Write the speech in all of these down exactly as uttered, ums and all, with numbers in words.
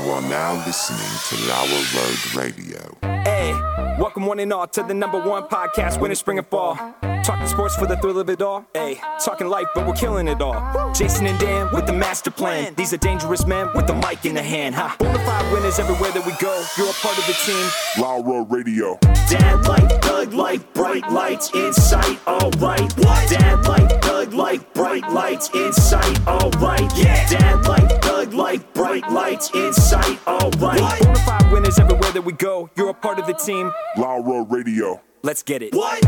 are now listening to Lower Road Radio. Hey, welcome one and all to the number one podcast, winter, spring, and fall. Talking sports for the thrill of it all. Hey, talking life, but we're killing it all. Jason and Dan with the master plan. These are dangerous men with the mic in the hand. Huh? Bonafide winners everywhere that we go. You're a part of the team. Lower Road Radio. Dad light, thug light, bright lights in sight. All right. What? Dad light, thug light, bright lights in sight. All right. Yeah. Dad light, thug light, bright lights in sight. All right. What? Bonafide winners everywhere that we go. You're a part of the team. Lower Road Radio. Let's get it. What?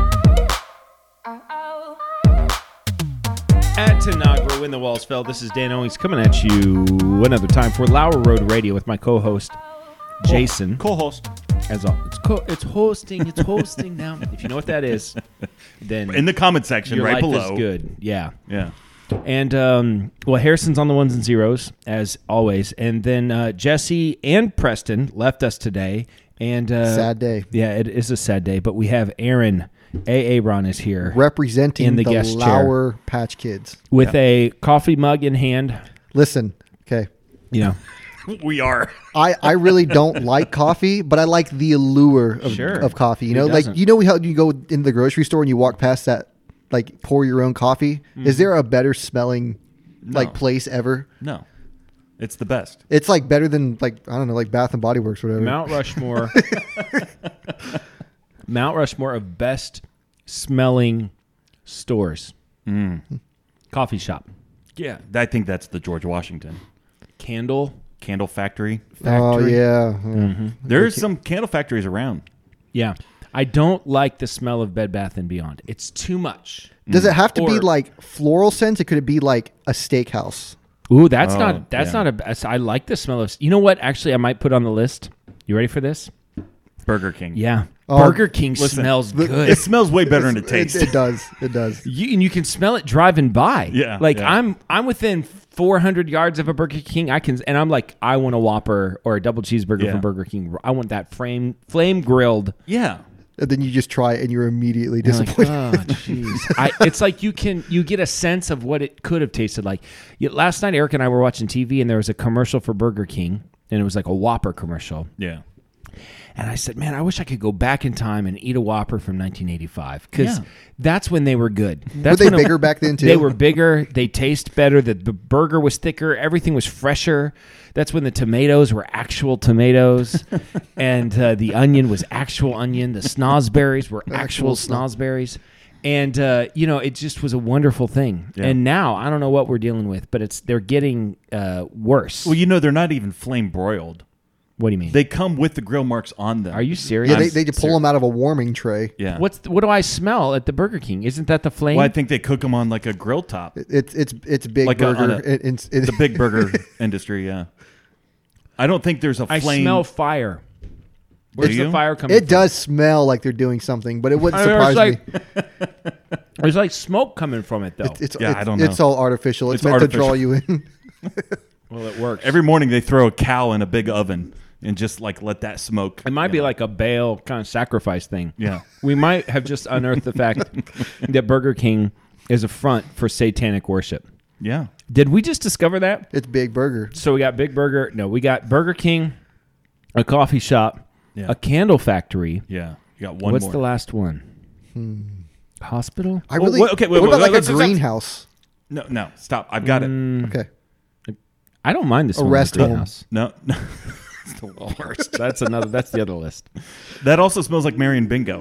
At Tanagra, When the Walls Fell, this is Dan Owings coming at you another time for Lower Road Radio with my co-host, Jason. Co-host. As all, it's co- it's hosting, it's hosting now. If you know what that is, then In the comment section your right life below. is good. Yeah. Yeah. And, um, well, Harrison's on the ones and zeros, as always. And then uh, Jesse and Preston left us today. And uh, Sad day. Yeah, it is a sad day. But we have Aaron A. Aaron is here. Representing in the the, guest chair. Lower Patch Kids. With a coffee mug in hand. Listen, okay. You know. We are. I, I really don't like coffee, but I like the allure of, Sure. of coffee. You Who know, like, doesn't? you know how you go into the grocery store and you walk past that, like, pour your own coffee? Mm-hmm. Is there a better smelling, like, No. place ever? No. It's the best. It's, like, better than, like, I don't know, like Bath and Body Works or whatever. Mount Rushmore. Mount Rushmore of best smelling stores. Mm. Coffee shop. Yeah. I think that's the George Washington. Candle Candle factory. Oh, factory. yeah. Mm-hmm. There's some candle factories around. Yeah. I don't like the smell of Bed Bath and Beyond. It's too much. Does it have to be, Or- like, floral scents, or could it be, like, a steakhouse? Ooh, that's Oh, not that's yeah. not a I like the smell of. You know what? Actually, I might put on the list. You ready for this? Burger King. Yeah. Oh, Burger King listen, smells the- good. It smells way better than it tastes. It, it does. It does. You, and you can smell it driving by. Yeah, like yeah. I'm, I'm within four hundred yards of a Burger King. I can, and I'm like, I want a Whopper or a double cheeseburger Yeah. from Burger King. I want that flame, flame grilled. Yeah. And then you just try it and you're immediately You're like, disappointed. oh, jeez. I- It's like you can, you get a sense of what it could have tasted like. Yeah, last night, Eric and I were watching T V, and there was a commercial for Burger King, and it was like a Whopper commercial. Yeah. And I said, man, I wish I could go back in time and eat a Whopper from nineteen eighty-five, because Yeah. that's when they were good. That's they when it- bigger back then, too? They were bigger. They taste better. The, the burger was thicker. Everything was fresher. That's when the tomatoes were actual tomatoes, and uh, the onion was actual onion. The snozberries were actual, Actual snoz- snozberries. And, uh, you know, it just was a wonderful thing. Yeah. And now, I don't know what we're dealing with, but it's they're getting uh, worse. Well, you know, they're not even flame broiled. What do you mean? They come with the grill marks on them. Are you serious? Yeah, they, they just pull them out of a warming tray. Yeah. What's the, what do I smell at the Burger King? Isn't that the flame? Well, I think they cook them on like a grill top. It's it's it's big Like a- on burger. a- It- it's, it, The big burger industry, yeah. I don't think there's a I flame. smell fire. Where's Do the you? fire coming it from? does smell like they're doing something, but it wouldn't I surprise mean, it's me. like, There's like smoke coming from it, though. It's, it's, Yeah, it's, I don't it's know. all artificial. It's, It's meant to draw artificial. you in. well, it works. Every morning they throw a cow in a big oven and just like let that smoke. it might you be know. like a Baal kind of sacrifice thing. Yeah. We might have just unearthed the fact that Burger King is a front for satanic worship. Yeah. Did we just discover that? It's big burger. So we got Big Burger. No, we got Burger King, a coffee shop, Yeah. a candle factory. Yeah. You got one What's more. the last one? Hospital? I Well, really. wait, okay, wait, what wait, about wait, like let's- a let's- greenhouse? No, no, stop. I've got Mm. Okay. I don't mind the smell rest of the home. greenhouse. it. No, no. It's the worst. That's another. That's the other list. That also smells like Marion Bingo.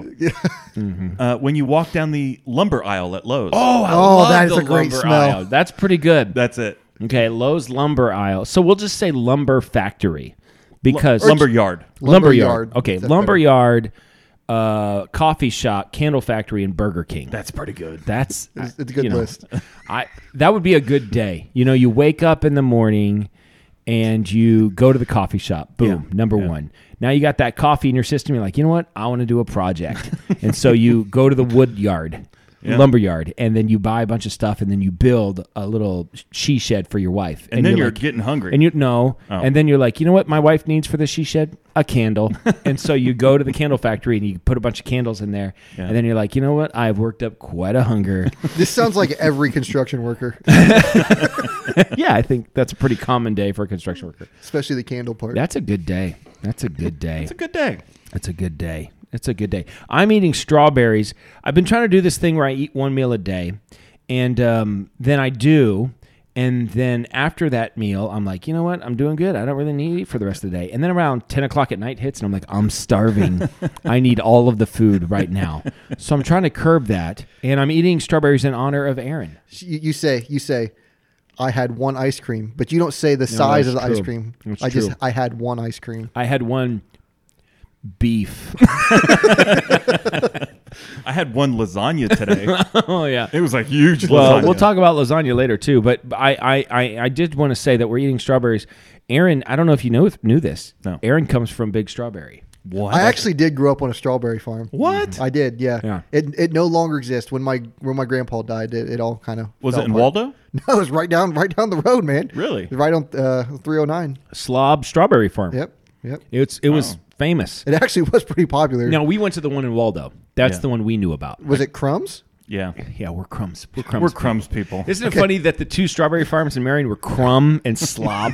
Uh, when you walk down the lumber aisle at Lowe's. Oh, I Oh, love that is the a great lumber smell. aisle. That's pretty good. That's it. Okay, Lowe's lumber aisle. So we'll just say lumber factory because Lumber yard. lumber Lumber yard. yard. Okay, That's lumber better. yard, uh, coffee shop, candle factory, and Burger King. That's pretty good. That's It's, it's a good you know, list. I that would be a good day. You know, you wake up in the morning and you go to the coffee shop. Boom, Yeah, number yeah. one. Now you got that coffee in your system. You're like, you know what? I want to do a project, and so you go to the wood yard. Yeah. lumberyard, and then you buy a bunch of stuff, and then you build a little she shed for your wife. And, then you're, like- getting hungry. And you no, Oh. and then you're like, you know what, my wife needs for the she shed a candle, and so you go to the candle factory and you put a bunch of candles in there, Yeah. and then you're like, you know what, I've worked up quite a hunger. This sounds like every construction worker, Yeah, I think that's a pretty common day for a construction worker. especially the candle part. That's a good day. That's a good day. it's a good day. It's a good day. It's a good day. I'm eating strawberries. I've been trying to do this thing where I eat one meal a day, and um, then I do, and then after that meal, I'm like, you know what? I'm doing good. I don't really need to eat for the rest of the day. And then around ten o'clock at night hits, and I'm like, I'm starving. I need all of the food right now. So I'm trying to curb that, and I'm eating strawberries in honor of Aaron. You, you say, you say, I had one ice cream, but you don't say the size of the that's ice true. cream. That's I just, true. I had one ice cream. I had one beef. I had one lasagna today. Oh, yeah. It was a huge Well, lasagna. we'll talk about lasagna later too, but I, I, I, I did want to say that we're eating strawberries. Aaron, I don't know if you know knew this. No. Aaron comes from Big Strawberry. What? I actually did grow up on a strawberry farm. What? I did, yeah. Yeah. It it no longer exists. When my when my grandpa died, it, it all kind of Was it in Waldo? No, it was right down right down the road, man. Really? Right on uh, three oh nine. Slob Strawberry Farm. Yep, yep. It's it was Oh. famous. It actually was pretty popular. Now we went to the one in Waldo. That's Yeah. the one we knew about. Was it Crumbs? Yeah. Yeah, we're crumbs. We're crumbs. We're crumbs people. Isn't it funny that the two strawberry farms in Marion were Crumb and Slob?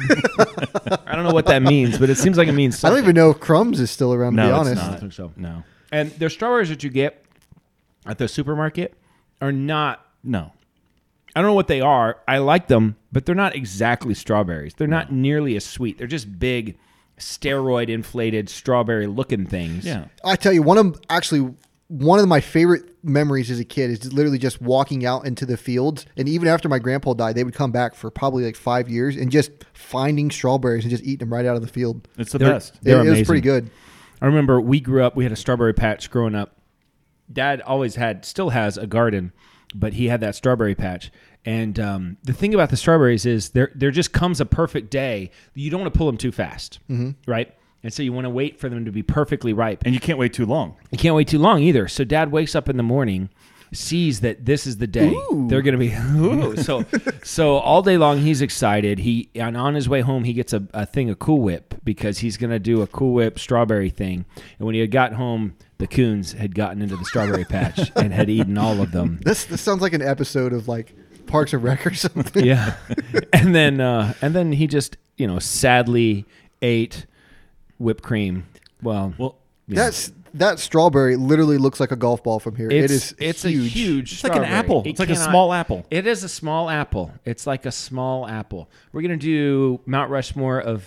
I don't know what that means, but it seems like it means I something. don't even know if Crumbs is still around, to No, be it's honest. not. I don't think so. No. And the strawberries that you get at the supermarket are not. No. I don't know what they are. I like them, but they're not exactly strawberries. They're not nearly as sweet. They're just big, steroid inflated strawberry looking things. Yeah. I tell you, one of actually one of my favorite memories as a kid is literally just walking out into the fields. And even after my grandpa died, they would come back for probably like five years and just finding strawberries and just eating them right out of the field. It's the They're- best. It, They're it was amazing. pretty good. I remember we grew up, we had a strawberry patch growing up. Dad always had, still has a garden, but he had that strawberry patch. And um, the thing about the strawberries is there there just comes a perfect day. You don't want to pull them too fast, mm-hmm. right? And so you want to wait for them to be perfectly ripe. And you can't wait too long. You can't wait too long either. So Dad wakes up in the morning, sees that this is the day they're going to be. Ooh. So, so all day long he's excited. He and on his way home he gets a, a thing of Cool Whip because he's going to do a Cool Whip strawberry thing. And when he had got home, the coons had gotten into the strawberry patch and had eaten all of them. This this sounds like an episode of like Parks and Rec or something. Yeah, and then uh, and then he just you know sadly ate whipped cream. Well, Well, yeah. That's that strawberry literally looks like a golf ball from here. It's, it is it's huge. a huge It's like an strawberry. apple. It It's like a cannot- small apple. It is a small apple. It's like a small apple. We're going to do Mount Rushmore of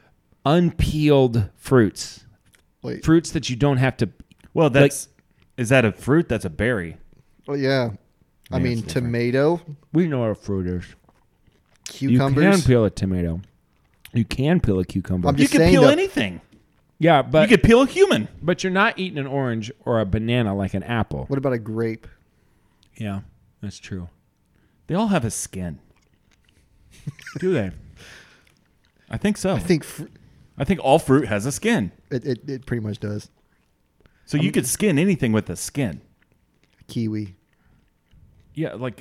unpeeled fruits. Wait. Fruits that you don't have to. well, that's is that a fruit? That's a berry. Well, yeah. I Yeah, mean, it's different. tomato, We know what a fruit is. cucumbers. You can peel a tomato. You can peel a cucumber. I'm You Just can saying peel though- anything. yeah, but you could peel a human. but you're not eating an orange or a banana like an apple. What about a grape? Yeah, that's true. They all have a skin. Do they? I think so. I think fr- I think all fruit has a skin. it, it, it pretty much does. So you could skin anything with a skin. Kiwi. Yeah, like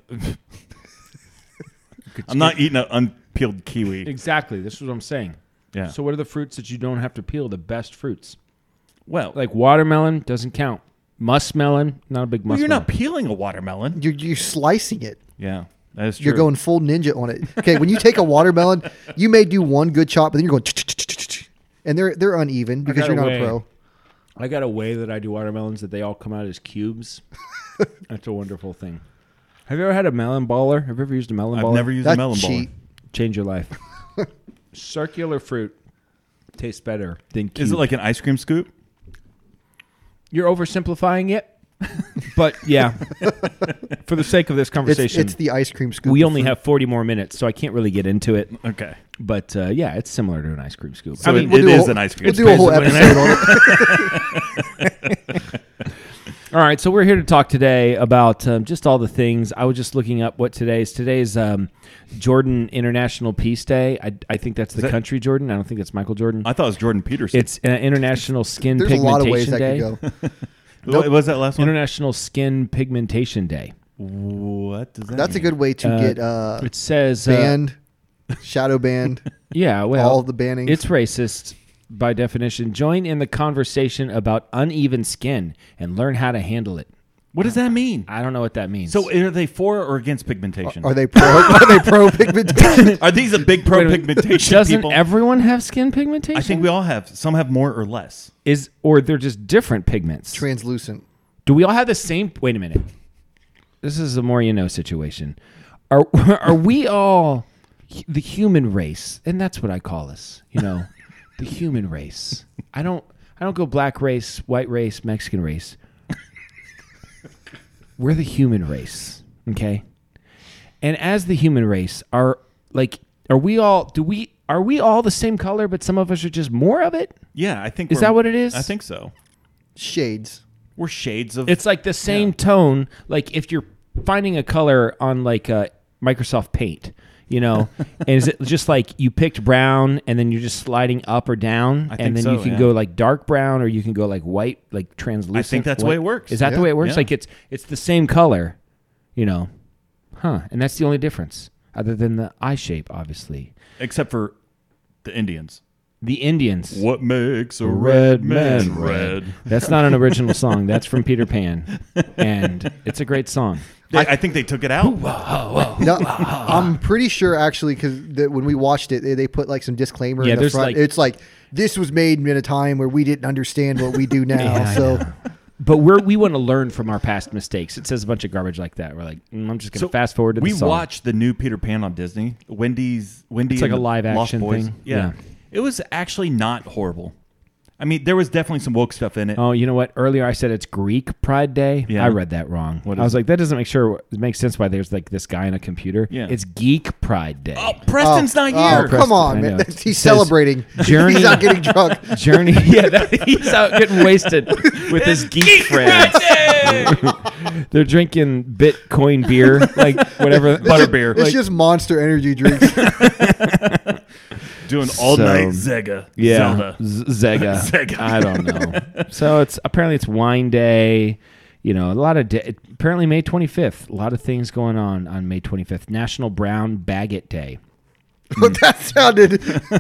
I'm not eating an unpeeled kiwi. Exactly. This is what I'm saying. Yeah. So what are the fruits that you don't have to peel? The best fruits. Well, Like watermelon doesn't count. Muskmelon, not a big muskmelon. well, you're not peeling a watermelon. You're, you're slicing it. Yeah, that is true. You're going full ninja on it. Okay, when you take a watermelon, you may do one good chop, but then you're going, and they're they're uneven because got you're not away. a pro. I got a way that I do watermelons that they all come out as cubes. That's a wonderful thing. Have you ever had a melon baller? Have you ever used a melon I've baller? never used a That's melon cheap. baller. Change your life. Circular fruit tastes better than cube. Is it like an ice cream scoop? You're oversimplifying it, but yeah. For the sake of this It's, conversation, it's the ice cream scoop. we of only fruit. have forty more minutes, so I can't really get into it. Okay. But uh, yeah, it's similar to an ice cream scoop. So I mean, it- We'll do a is whole- an ice cream We'll scoop. do a whole basically an episode on it. all right, so we're here to talk today about um, just all the things. I was just looking up what today's today's um, Jordan International Peace Day. I, I think that's the that- country Jordan. I don't think it's Michael Jordan. I thought it was Jordan Peterson. It's uh, International Skin There's a lot of ways Pigmentation that Day. could go. What was that last one? International Skin Pigmentation Day. What does that That's mean? a good way to Uh, get uh, It says uh, banned, shadow banned, yeah, well, all the bannings. it's racist by definition. Join in the conversation about uneven skin and learn how to handle it. What does that mean? I don't know what that means. So are they for or against pigmentation? Are they pro? Are they pro pigmentation? Are these a big Wait a pro minute. pigmentation Doesn't people? everyone have skin pigmentation? I think we all have. Some have more or less. is or they're just different pigments. Translucent. Do we all have the same? Wait a minute. This is a more you know situation. Are are we all hu- the human race? And that's what I call us. You know, the human race. I don't. I don't go black race, white race, Mexican race. We're the human race, okay? And as the human race, are like, are we all? Do we? Are we all the same color? But some of us are just more of it. Yeah, I think. Is we're- that what it is? I think so. Shades. We're shades of. It's like the same tone. Like if you're finding a color on like uh, Microsoft Paint, you know, and is it just like you picked brown and then you're just sliding up or down, I and think then so, you can yeah. go like dark brown or you can go like white, like translucent. I think that's the white. way it works. Is that the Yeah. way it works? Yeah. Like it's it's the same color, you know, huh? And that's the only difference, other than the eye shape, obviously. except for the Indians. The Indians. What makes a Red red man man red? That's not an original song. That's from Peter Pan, and it's a great song. They, I think they took it out. No, I'm pretty sure actually because when we watched it, they, they put like some disclaimer Yeah, in the there's front. like- it's like this was made in a time where we didn't understand what we do now. Yeah, I so But we're we want to learn from our past mistakes. It says a bunch of garbage like that. We're like, mm, I'm just going to So fast forward to we the song. watched the new Peter Pan on Disney. Wendy's Wendy. It's like and a the live Lost action Boys. thing. Yeah. Yeah. It was actually not horrible. I mean, there was definitely some woke stuff in it. Oh, you know what? Earlier I said it's Greek Pride Day. Yeah. I read that wrong. What I is was it? like, that doesn't make sure it makes sense why there's like this guy on a computer. Yeah. It's Geek Pride Day. Oh, Preston's oh, not oh, here. come on, I man. know. He's It says celebrating. Journey- He's not getting drunk. Journey. Yeah, that, he's out getting wasted with his geek, friends. They're drinking Bitcoin beer, like whatever. Butterbeer. It's Like- just Monster Energy drinks. Doing all So- night Zega. Yeah, Zelda. Z- Zega. Zega. I don't know. So it's apparently it's wine day. You know, a lot of da- apparently May twenty-fifth. A lot of things going on on May twenty-fifth. National Brown Baguette Day. that sounded.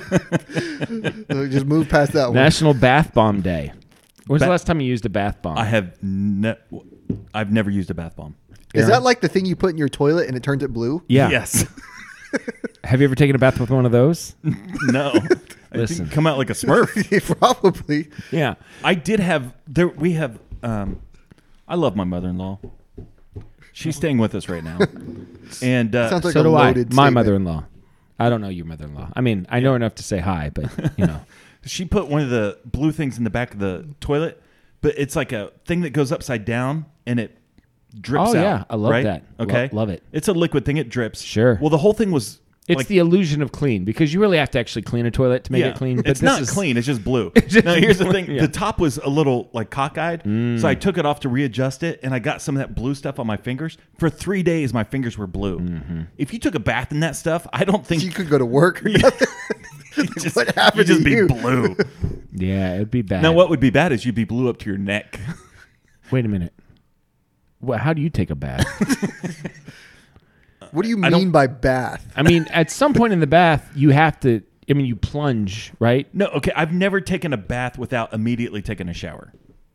Just move past that one. National Bath Bomb Day. When's Ba- the last time you used a bath bomb? I have ne- I've never used a bath bomb. Is that like the thing you put in your toilet and it turns it blue? Yeah. Yes. Have you ever taken a bath with one of those? No. I Listen. didn't come out like a Smurf. Probably. Yeah. I did have there. We have. Um, I love my mother-in-law. She's staying with us right now, and uh, Sounds like so a do I. loaded My statement. mother-in-law. I don't know your mother-in-law. I mean, I know her enough to say hi, but you know. she put one of the blue things in the back of the toilet, but it's like a thing that goes upside down and it drips Oh, out. yeah. I love right? that. Lo- Okay, love it. It's a liquid thing. It drips. Sure. Well, the whole thing was. It's like, the illusion of clean because you really have to actually clean a toilet to make yeah, it clean. But it's this not is, clean. It's just blue. just now, here's the blue, thing: yeah. the top was a little like cockeyed, so I took it off to readjust it, and I got some of that blue stuff on my fingers. For three days, my fingers were blue. Mm-hmm. If you took a bath in that stuff, I don't think You could go to work or nothing. just, What happened you'd just to be you? blue. Yeah, it'd be bad. Now, what would be bad is you'd be blue up to your neck. Wait a minute. Well, how do you take a bath? What do you I don't- mean by bath? I mean, at some point in the bath, you have to. I mean, you plunge, right? No, okay. I've never taken a bath without immediately taking a shower.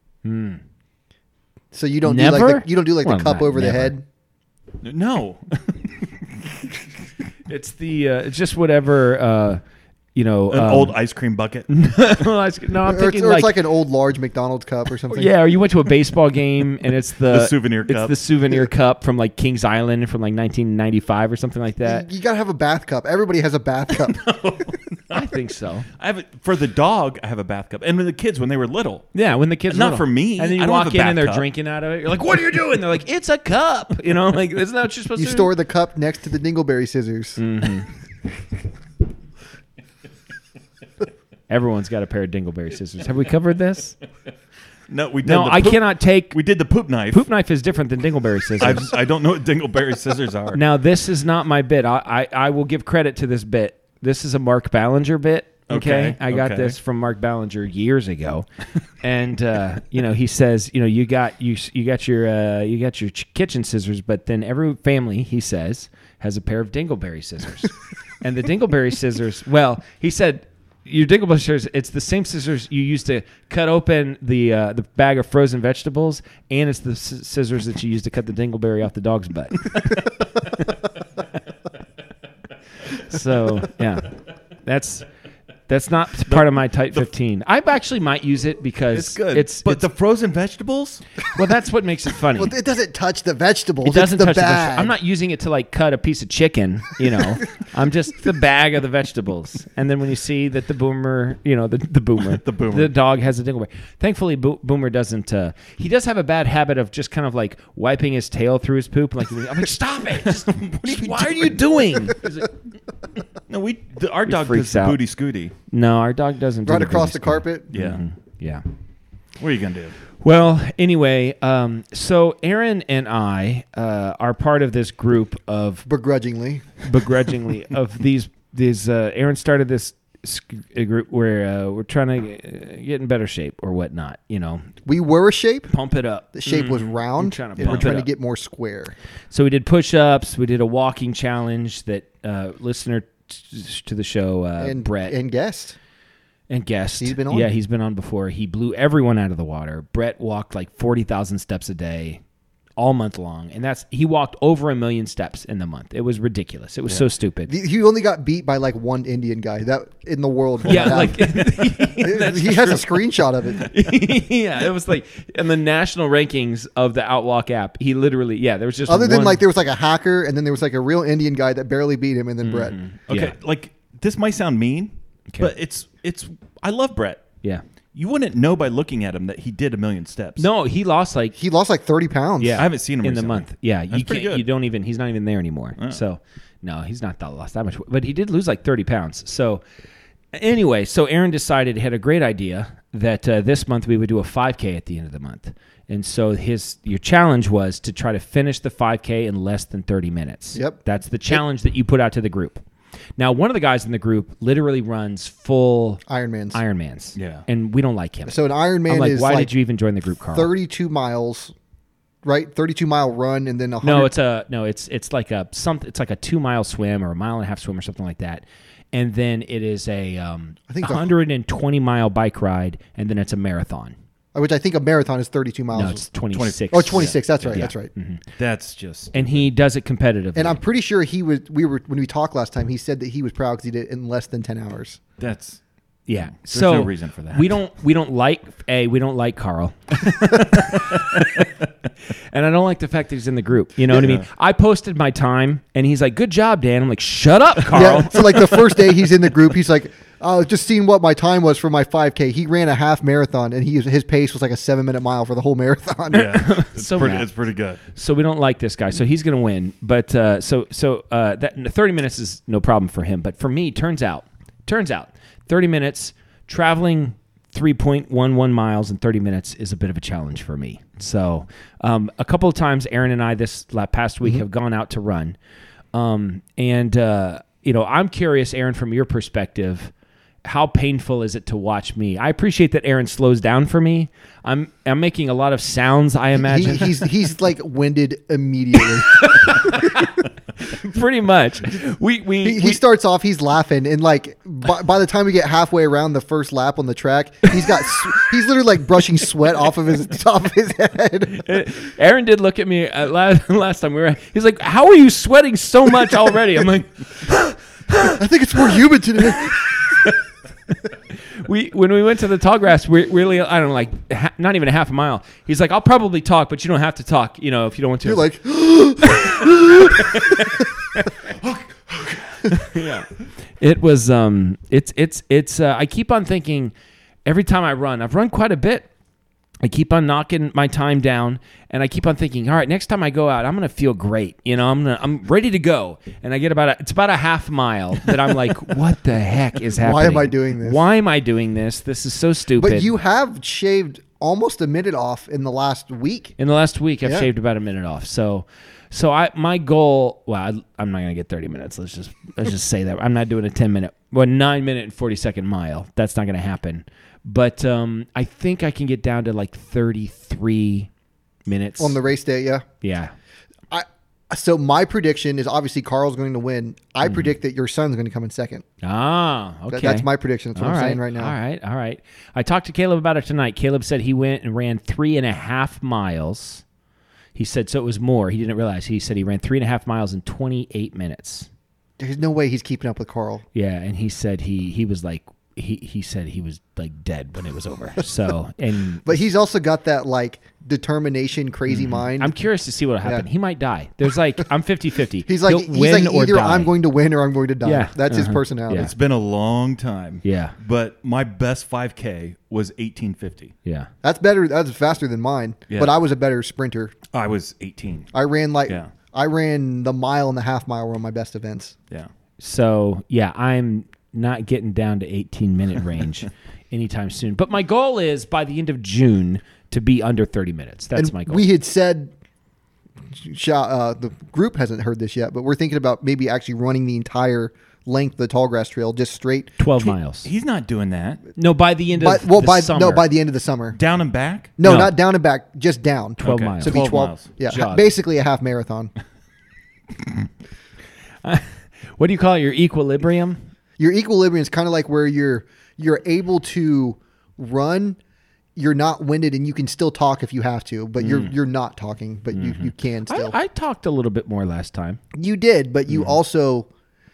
So you don't do Never? like the, you don't do like Well, the cup not over the never. head. No, It's the uh, it's just whatever uh, you know. an um, old ice cream bucket. no, I'm thinking Or, it's, or like, it's like an old large McDonald's cup or something. yeah, or you went to a baseball game and it's the, The souvenir It's cup. the souvenir cup from like Kings Island from like nineteen ninety-five or something like that. You gotta have a bath cup. Everybody has a bath cup. I think so. I have a, for the dog. I have a bath cup, and with the kids when they were little. Yeah, when the kids Not little. for me. and then you I don't walk have a in and they're bathtub. drinking out of it. You're like, "What are you doing?" They're like, "It's a cup." You know, like isn't that what you're supposed You to store the cup next to the dingleberry scissors. Mm. Everyone's got a pair of dingleberry scissors. Have we covered this? No, we did. No, the I poop- cannot take. We did the poop knife. Poop knife is different than dingleberry scissors. I I don't know what dingleberry scissors are. Now, this is not my bit. I, I, I will give credit to this bit. This is a Mark Ballinger bit. Okay, Okay, I got okay. this from Mark Ballinger years ago, and uh, you know he says, you know, you got you you got your uh, you got your ch- kitchen scissors, but then every family, he says, has a pair of dingleberry scissors, and the dingleberry scissors. Well, he said. Your dingleberry scissors, it's the same scissors you use to cut open the uh, the bag of frozen vegetables, and it's the s- scissors that you use to cut the dingleberry off the dog's butt. So, yeah, that's that's not part of my Type fifteen. I actually might use it because It's good. It's, but it's the frozen vegetables? well, that's what makes it funny. Well, it doesn't touch the vegetables. It doesn't it's the touch the bag. vegetables. I'm not using it to like cut a piece of chicken, you know. I'm just the bag of the vegetables. And then when you see that the boomer, you know, the, the boomer, The boomer. the dog has a dingleberry. Thankfully, Bo- Boomer doesn't. Uh, he does have a bad habit of just kind of like wiping his tail through his poop. Like I'm like, stop it! Just, what are you, why are you doing? He's like, No, we the, our dog freaks does the out. booty scooty. no, our dog doesn't. do Right the across booty the carpet. Yeah. Mhm. Yeah. What are you gonna do? Well, anyway, um, so Aaron and I uh, are part of this group of Begrudgingly. begrudgingly of these these. Uh, Aaron started this sc- a group where uh, we're trying to uh, get in better shape or whatnot. You know, We were a shape. pump it up. The shape was round. I'm trying to and we're pump trying it to up. get more square. So we did push-ups. We did a walking challenge that uh, listener t- to the show, uh, and Brett and guest. and guest. He's been on? Yeah, he's been on before. He blew everyone out of the water. Brett walked like forty thousand steps a day all month long. And that's he walked over a million steps in the month. It was ridiculous. It was so stupid. He he only got beat by like one Indian guy that in the world. Yeah, that like happened. he has a screenshot of it. yeah, it was like in the national rankings of the Outwalk app. He literally, yeah, there was just Other than one- like there was like a hacker, and then there was like a real Indian guy that barely beat him, and then Brett. Okay, Yeah. like this might sound mean, Okay. but it's it's. I love Brett. yeah. You wouldn't know by looking at him that he did a million steps. No, he lost like He lost like thirty pounds. yeah, I haven't seen him in the recently. month. Yeah, That's you pretty can't. good. You don't even. He's not even there anymore. So, no, he's not that lost that much. But he did lose like thirty pounds. So, anyway, so Aaron decided he had a great idea that uh, this month we would do a five K at the end of the month. And so his your challenge was to try to finish the five K in less than thirty minutes. Yep. That's the challenge that you put out to the group. Now, one of the guys in the group literally runs full Ironmans. Ironmans. Yeah. And we don't like him. So an Ironman I'm like, is why like did you even join the group, Carl? thirty-two miles, right? thirty-two mile run, and then a No, it's a no. It's it's like a something. It's like a two mile swim or a mile and a half swim or something like that, and then it is a um, I think it's a- one hundred twenty mile bike ride, and then it's a marathon. which I think a marathon is thirty-two miles. No, it's twenty-six. oh, twenty-six. That's right. Yeah. That's right. That's just. And he does it competitively. And I'm pretty sure he was. We were when we talked last time. He said that he was proud because he did it in less than ten hours. That's. yeah. There's so no reason for that. We don't. We don't like a. We don't like Carl. And I don't like the fact that he's in the group. You know what I mean? I posted my time, and he's like, "Good job, Dan." I'm like, "Shut up, Carl." Yeah. So like the first day he's in the group, he's like, "Oh, just seeing what my time was for my five K." He ran a half marathon, and he his pace was like a seven minute mile for the whole marathon. Yeah, it's, So pretty, mad. it's pretty good. So we don't like this guy. So he's going to win. But uh, so so uh, that thirty minutes is no problem for him. But for me, turns out, turns out, thirty minutes traveling three point one one miles in thirty minutes is a bit of a challenge for me. So um, a couple of times, Aaron and I this la- past week have gone out to run, um, and uh, you know, I'm curious, Aaron, from your perspective. How painful is it to watch me? I appreciate that Aaron slows down for me. I'm I'm making a lot of sounds, I He, imagine. he's he's like winded immediately. Pretty much. We we, He, we he starts off, he's laughing, and like by, by the time we get halfway around the first lap on the track, he's got s- he's literally like brushing sweat off of his top of his head. Aaron did look at me at last, last time we were. He's like, "How are you sweating so much already?" I'm like, I think it's more humid today. "We when we went to the tall grass, we really I don't know, like ha- not even a half a mile." He's like, "I'll probably talk, but you don't have to talk, you know, if you don't want to." You're like, yeah. It was um it's it's it's uh, I keep on thinking every time I run. I've run quite a bit. I keep on knocking my time down, and I keep on thinking, all right, next time I go out, I'm gonna feel great. You know, I'm gonna, I'm ready to go. And I get about a, it's about a half mile that I'm like, what the heck is happening? Why am I doing this? Why am I doing this? This is so stupid. but you have shaved almost a minute off in the last week. In the last week, I've Yeah. shaved about a minute off. So, So I my goal. Well, I, I'm not gonna get thirty minutes. Let's just let's just say that I'm not doing a ten minute, well, nine minute and forty second mile. That's not gonna happen. But um, I think I can get down to like thirty-three minutes On the race day, yeah. Yeah. I so my prediction is obviously Carl's going to win. I Mm-hmm. predict that your son's going to come in second. Ah, okay. That- that's my prediction. That's what All I'm right, saying right now. All right, all right. I talked to Caleb about it tonight. Caleb said he went and ran three and a half miles. He said so it was more. He didn't realize. He said he ran three and a half miles in twenty-eight minutes. There's no way he's keeping up with Carl. Yeah, and he said he he was like he he said he was like dead when it was over. So and But he's also got that like determination, crazy mind. I'm curious to see what will happen. Yeah. He might die. There's like I'm fifty-fifty. he's like He'll he's win like or either die. I'm going to win or I'm going to die. Yeah. That's his Uh-huh. personality. Yeah. It's been a long time. Yeah. But my best five K was eighteen fifty. Yeah. That's better. That's faster than mine. Yeah. But I was a better sprinter. I was eighteen. I ran like Yeah. I ran the mile and the half mile were my best events. Yeah. So yeah, I'm not getting down to eighteen minute range anytime soon. But my goal is by the end of June to be under thirty minutes. That's and my goal. we had said, Sha- uh, the group hasn't heard this yet, but we're thinking about maybe actually running the entire length of the Tallgrass Trail, just straight. twelve miles. He's not doing that. No, by the end But of well, the by summer. no, by the end of the summer. Down and back? No, No. not down and back, just down. twelve Okay. miles. So it'd be twelve twelve. miles. Yeah, ha- Jog. basically a half marathon. What do you call it? Your equilibrium? Your equilibrium is kind of like where you're you're able to run. You're not winded, and you can still talk if you have to, but you're you're not talking, but you, you can I, still. I talked a little bit more last time. you did, but you also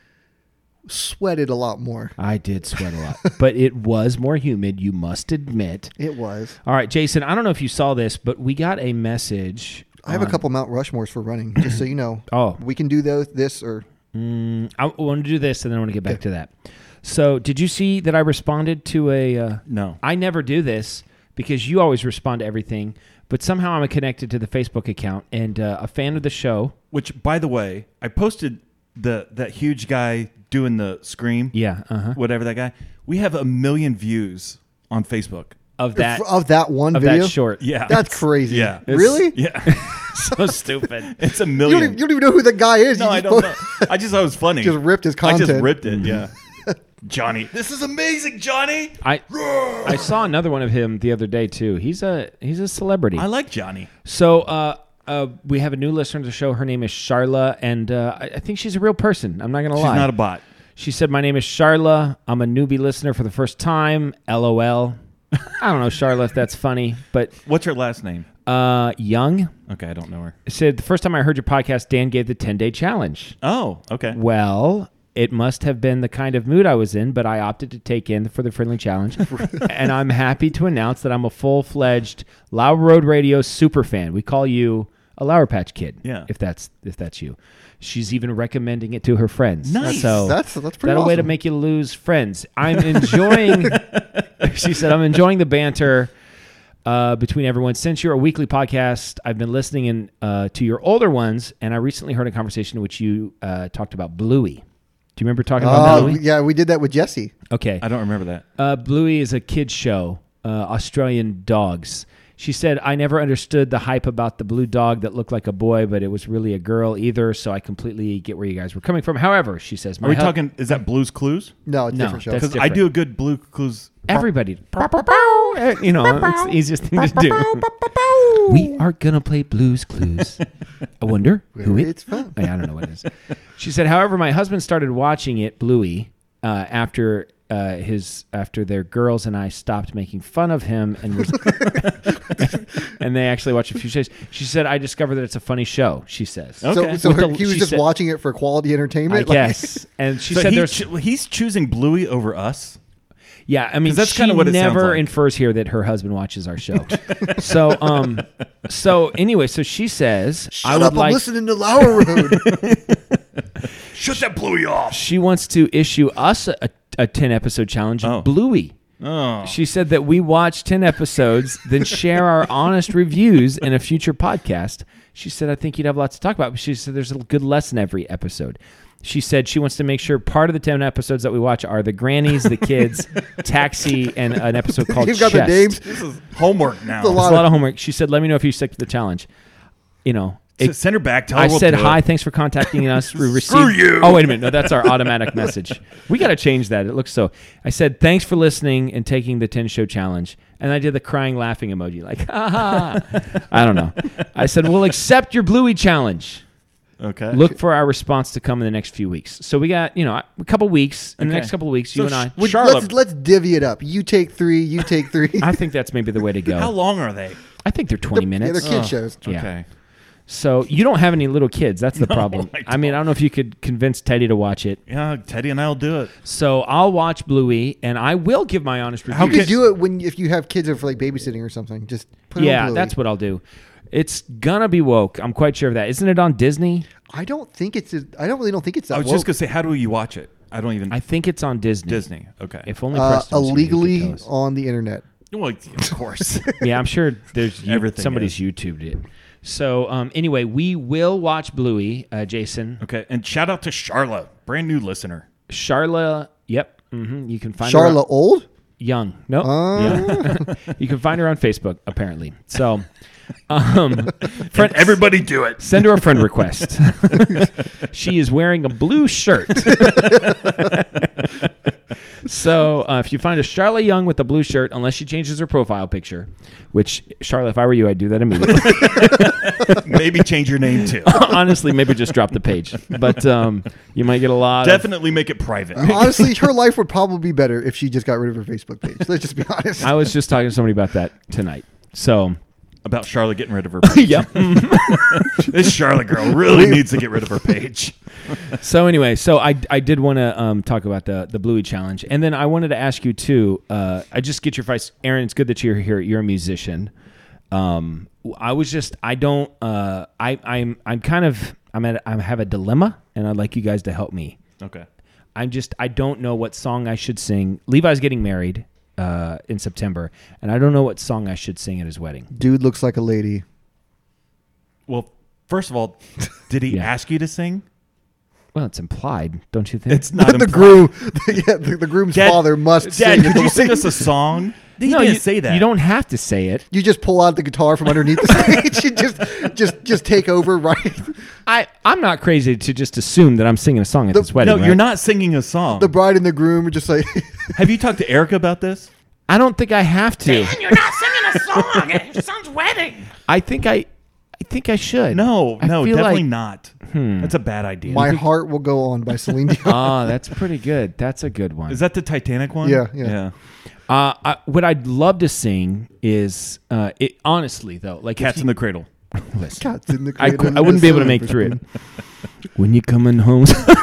sweated a lot more. I did sweat a lot, but it was more humid. You must admit. It was. All right, Jason. I don't know if you saw this, but we got a message. I have a on- couple Mount Rushmores for running, just so you know. Oh. we can do those. This or Mm, I want to do this, and then I want to get back to that. So, did you see that I responded to a? Uh, No. I never do this because you always respond to everything. But somehow I'm connected to the Facebook account and uh, a fan of the show. Which, by the way, I posted the that huge guy doing the scream. Yeah, uh-huh. Whatever that guy. We have a million views on Facebook. Of that of that one of video. that short. Yeah. That's It's- crazy. Yeah. It's- Really? Yeah. so stupid. It's a You million. don't, even, you don't even know who the guy is. no, You I just don't po- know. I just thought it was funny. Just ripped his I just content. ripped it, yeah. Johnny. This is amazing, Johnny. I I saw another one of him the other day too. He's a he's a celebrity. I like Johnny. So uh, uh, we have a new listener to the show. Her name is Charla, and uh, I, I think she's a real person. I'm not gonna She's lie. not a bot. She said, "My name is Charla. I'm a newbie listener for the first time. LOL." I don't know, Charla, if that's funny, but What's her last name? uh, Young Okay, I don't know her. said the first time I heard your podcast, Dan gave the ten day challenge. Oh, okay. Well, it must have been the kind of mood I was in, but I opted to take in for the friendly challenge. And I'm happy to announce that I'm a full-fledged Lower Road Radio super fan. We call you a Lower Patch Kid, Yeah. if that's if that's you. She's even recommending it to her friends. Nice. So That's- that's pretty that a way to awesome. make you lose friends. I'm enjoying. She said, "I'm enjoying the banter." Uh, between everyone. Since you're a weekly podcast, I've been listening in uh, to your older ones, and I recently heard a conversation in which you uh, talked about Bluey. Do you remember talking about Oh, Bluey? yeah, we did that with Jesse. Okay. I don't remember that. Uh, Bluey is a kid's show, uh, Australian dogs. She said, I never understood the hype about the blue dog that looked like a boy, but it was really a girl either, so I completely get where you guys were coming from. However, she says, Are my we hu- talking, is that Blue's Clues? No, it's a No, different show. that's- Because I different. do a good Blue Clues. Everybody. You know, it's the easiest thing to do. We are going to play Blue's Clues. I wonder who it It's fun. I don't know what it is. She said, however, my husband started watching it, Bluey, uh, after uh, his after their girls and I stopped making fun of him, and was, and they actually watched a few shows. She said, I discovered that it's a funny show. She says, Okay. So, so With her, the- he was she just said- watching it for quality I entertainment. Like- guess. And she So said, he "There's cho- he's choosing Bluey over us. yeah." I mean, 'Cause that's she kinda what it sounds never like. infers here that her husband watches our show. so, um, so anyway, so she says, Shut I would up! I'm like. listening to Lower Road. Shut that Bluey off. She wants to issue us a, a ten episode challenge of Oh. Bluey. Oh. She said that we watch ten episodes, then share our honest reviews in a future podcast. She said, I think you'd have lots to talk about. But she said there's a good lesson every episode. She said she wants to make sure part of the ten episodes that we watch are the grannies, the kids, Taxi, and an episode called You've got the Chest. names. This is homework now. It's a It's lot a lot of homework. She said, let me know if you stick to the challenge. You know, It- Send her back. Tell I her we'll said do hi. it. Thanks for contacting us. We received, Screw you. Oh wait a minute. No, that's our automatic message. We got to change that. It looks so. I said thanks for listening and taking the ten show challenge, and I did the crying laughing emoji, like ha ha. I don't know. I said we'll accept your Bluey challenge. Okay. Look for our response to come in the next few weeks. So we got you know a couple weeks. In the Okay. next couple of weeks, So you and sh- I. Would- Let's, Charlotte- let's divvy it up. You take three. You take three. I think that's maybe the way to go. How long are they? I think they're twenty Yeah, minutes. they're kid shows. Yeah. Okay. So you don't have any little kids. That's the problem. I I, mean, I don't know if you could convince Teddy to watch it. Yeah, Teddy and I'll do it. So I'll watch Bluey, and I will give my honest review. You could do it when if you have kids for like babysitting or something. Just put it yeah, on Bluey. that's what I'll do. It's gonna be woke. I'm quite sure of that. Isn't it on Disney? I don't think it's. A, I don't really don't think it's that. I was woke. just gonna say, how do you watch it? I don't even. I think it's on Disney. Disney. Okay. If only uh, Preston was here, he could illegally tell us. on the internet. Well, of course. Yeah, I'm sure there's you, Everything somebody's YouTubed it. So um, anyway, we will watch Bluey, uh, Jason. Okay. And shout out to Charla, brand new listener. Charla. Yep. hmm You can find her. Charla on- Old. Young. No. Uh. Yeah. You can find her on Facebook, apparently. So, um, friend, Everybody do it. send her a friend request. She is wearing a blue shirt. So, uh, if you find a Charlotte Young with a blue shirt, unless she changes her profile picture, which, Charlotte, if I were you, I'd do that immediately. Maybe change your name too. Honestly, maybe just drop the page. But um, you might get a lot of... Definitely make it private. Honestly, her life would probably be better if she just got rid of her Facebook page. Let's just be honest. I was just talking to somebody about that tonight. So, About Charlotte getting rid of her page. yep. This Charlotte girl really needs to get rid of her page. So anyway, so I, I did want to um, talk about the the Bluey challenge, and then I wanted to ask you too. Uh, I just get your advice, Aaron. It's good that you're here. You're a musician. Um, I was just I don't uh, I I'm I'm kind of I'm at I have a dilemma, and I'd like you guys to help me. Okay. I'm just I don't know what song I should sing. Levi's getting married uh, in September, and I don't know what song I should sing at his wedding. Dude looks like a lady. Well, first of all, did he Yeah. ask you to sing? Well, it's implied, don't you think? It's not the implied. groom, yeah, the, the groom's Dad- father must Dad, sing. could you sing us a song? He no, didn't you say that. You don't have to say it. You just pull out the guitar from underneath the stage and just, just, just take over, right? I, I'm not crazy to just assume that I'm singing a song at The- this wedding. No, right? you're not singing a song. The bride and the groom are just like, Have you talked to Erica about this? I don't think I have to. You're not singing a song at your son's wedding. I think I, I think I should. No, I no, feel definitely like- not. That's a bad idea. "My Heart Will Go On" by Celine Dion. Oh, that's pretty good. That's a good one. Is that the Titanic one? Yeah, yeah. Uh, I, what I'd love to sing is, uh, it. Honestly though, like if Cats you- in the Cradle. listen, Cats in the I, Cradle, cou- I wouldn't be able to make through it. When you coming home?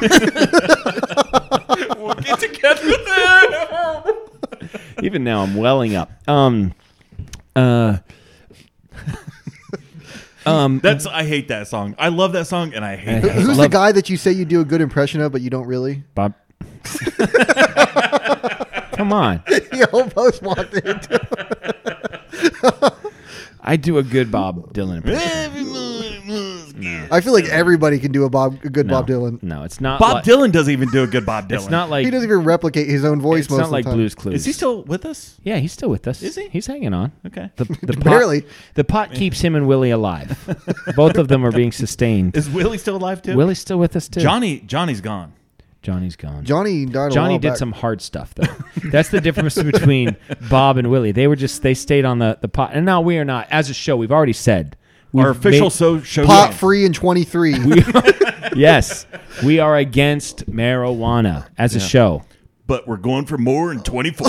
We'll get together. Even now, I'm welling up. Um, uh, um, That's I hate that song. I love that song and I hate that. Who's Love- the guy that you say you do a good impression of, but you don't really? Bob. Come on. He almost walked into. I do a good Bob Dylan impression. I feel like everybody can do a Bob, a good No, Bob Dylan. No, it's not. Bob like, Dylan doesn't even do a good Bob Dylan. It's not like He doesn't even replicate his own voice it's most not of like the time. Blue's Clues. Is he still with us? Yeah, he's still with us. Is he? He's hanging on. Okay. The, the pot, Barely. The pot keeps him and Willie alive. Both of them are being sustained. Is Willie still alive too? Willie's still with us too. Johnny Johnny's gone. Johnny's gone. Johnny died. A Johnny while did back. some hard stuff though. That's the difference between Bob and Willie. They were just they stayed on the the pot. And now we are not. As a show, we've already said Our we've official made- so show pot name. free in twenty-three. yes, we are against marijuana as a show. but we're going for more in twenty-four.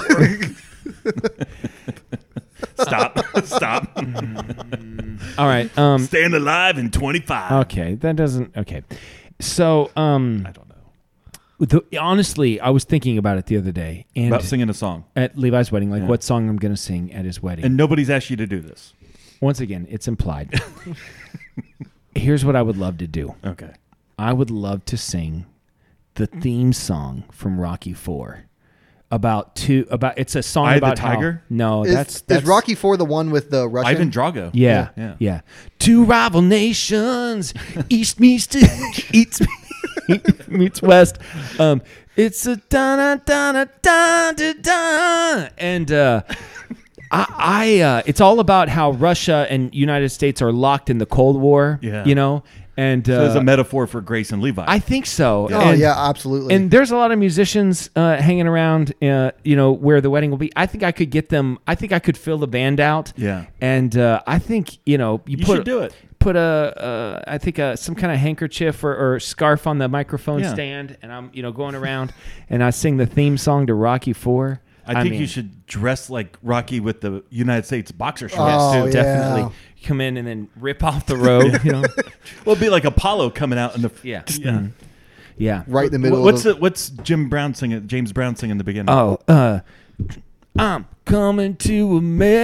Stop. Stop. All right. Um. Staying alive in twenty-five. Okay. That doesn't. Okay. So um. I don't know. The, honestly, I was thinking about it the other day, and About singing a song. at Levi's wedding, like Yeah. what song I'm going to sing at his wedding. And nobody's asked you to do this. Once again, it's implied. Here's what I would love to do. Okay. I would love to sing the theme song from Rocky Four. About two, about it's a song Eye of the about how- Tiger? no, Is, that's, is that's Rocky Four the one with the Russian? Ivan Drago. Yeah, Yeah. yeah, Two rival nations, East meets to East meets West. Um, it's a da da da da da da, and uh, I, I uh, it's all about how Russia and United States are locked in the Cold War. Yeah. You know, and So uh, it's a metaphor for Grace and Levi. I think so. Oh And- yeah, absolutely. And there's a lot of musicians uh, hanging around, uh, you know, where the wedding will be. I think I could get them. I think I could fill the band out. Yeah. And uh, I think you know, you, You put should do it. Put a, uh, I think a, some kind of handkerchief or, or scarf on the microphone Yeah. stand, and I'm you know going around, and I sing the theme song to Rocky Four. I think mean, you should dress like Rocky with the United States boxer shorts. Oh, too, yeah. definitely come in and then rip off the robe. You know, Well, it'd be like Apollo coming out in the yeah, yeah. Mhm. yeah. right in the middle. What's of the, what's Jim Brown singing? James Brown singing in the beginning. Oh, uh, I'm coming to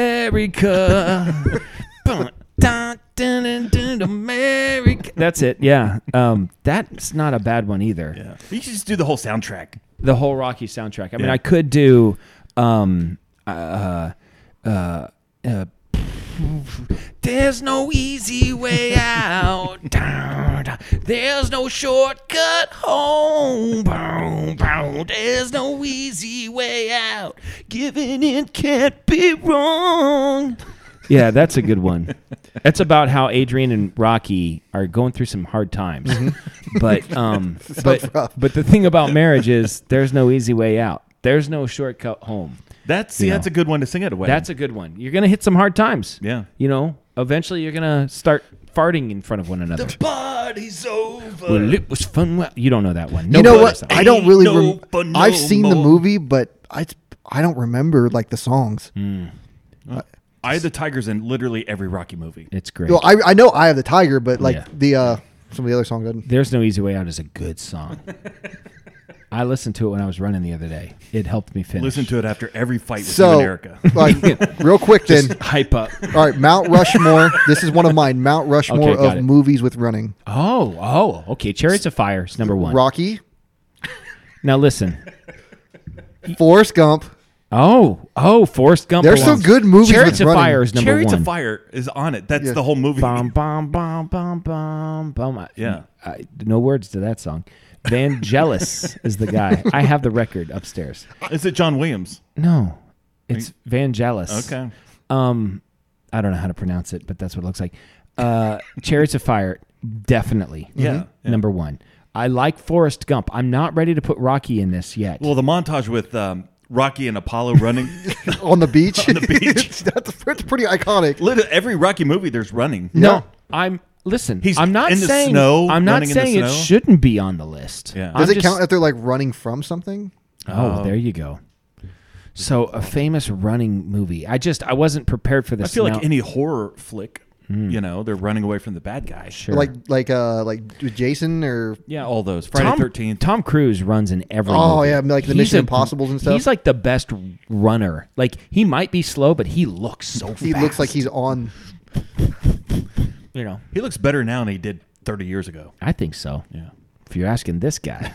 America. Dun, dun, dun, dun, America. That's it. Yeah. Um, that's not a bad one either. yeah. You should just do the whole soundtrack. The whole Rocky soundtrack. I mean, Yeah. I could do. Um, uh, uh, uh, there's no easy way out. Down, down. There's no shortcut home. Boom, boom. There's no easy way out. Giving in can't be wrong. Yeah, that's a good one. That's about how Adrian and Rocky are going through some hard times. But um, but rough. but the thing about marriage is there's no easy way out. There's no shortcut home. That's see, You that's know. a good one to sing at a wedding. That's a good one. You're gonna hit some hard times. Yeah. You know, eventually you're gonna start farting in front of one another. party's over. Well, it was fun. Well, you don't know that one. you know Nobody what? does that I one. don't really. no Rem- fun no I've seen the more. movie, but I I don't remember like the songs. Eye of the Tiger's in literally every Rocky movie. It's great. Well, I I know Eye of the Tiger, but like Yeah. the uh some of the other songs. I didn't. There's No Easy Way Out is a good song. I listened to it when I was running the other day. It helped me finish. Listen to it after every fight with you So, and Erica. like, real quick then. Hype up. All right, Mount Rushmore. This is one of mine. Mount Rushmore Okay, got of it. movies with running. Oh, oh, okay. Chariots of Fire is number one. Rocky, Now listen. Forrest Gump. Oh, oh, Forrest Gump. There's some belongs. good movies Chariots with of running. Fire is number Chariots one. of Fire is on it. That's Yeah. the whole movie. Bum, bum, bum, bum, bum, bum. Yeah. I, no words to that song. Vangelis is the guy. I have the record upstairs. Is it John Williams? No, it's Vangelis. Okay. Um, I don't know how to pronounce it, but that's what it looks like. Uh, Chariots of Fire, definitely. Yeah, yeah. Number one. I like Forrest Gump. I'm not ready to put Rocky in this yet. Well, the montage with um, Rocky and Apollo running. On the beach. On the beach. that's, that's pretty iconic. Literally, every Rocky movie, there's running. no, I'm listen. He's I'm not in the saying snow, I'm not running in the saying it snow. shouldn't be on the list. Yeah. Does I'm it just- count if they're like running from something? Oh, Oh. there you go. So a famous running movie. I just I wasn't prepared for I this. feel Now- like any horror flick, you know, they're running away from the bad guy. Sure. Like like uh like with Jason or Yeah, all those. Friday Tom, thirteenth. Tom Cruise runs in every Oh, movie. yeah, like the He's Mission a- Impossibles and stuff. He's like the best runner. Like he might be slow, but he looks so fast. he looks like he's on. you know. He looks better now than he did thirty years ago. I think so. Yeah. If you're asking this guy.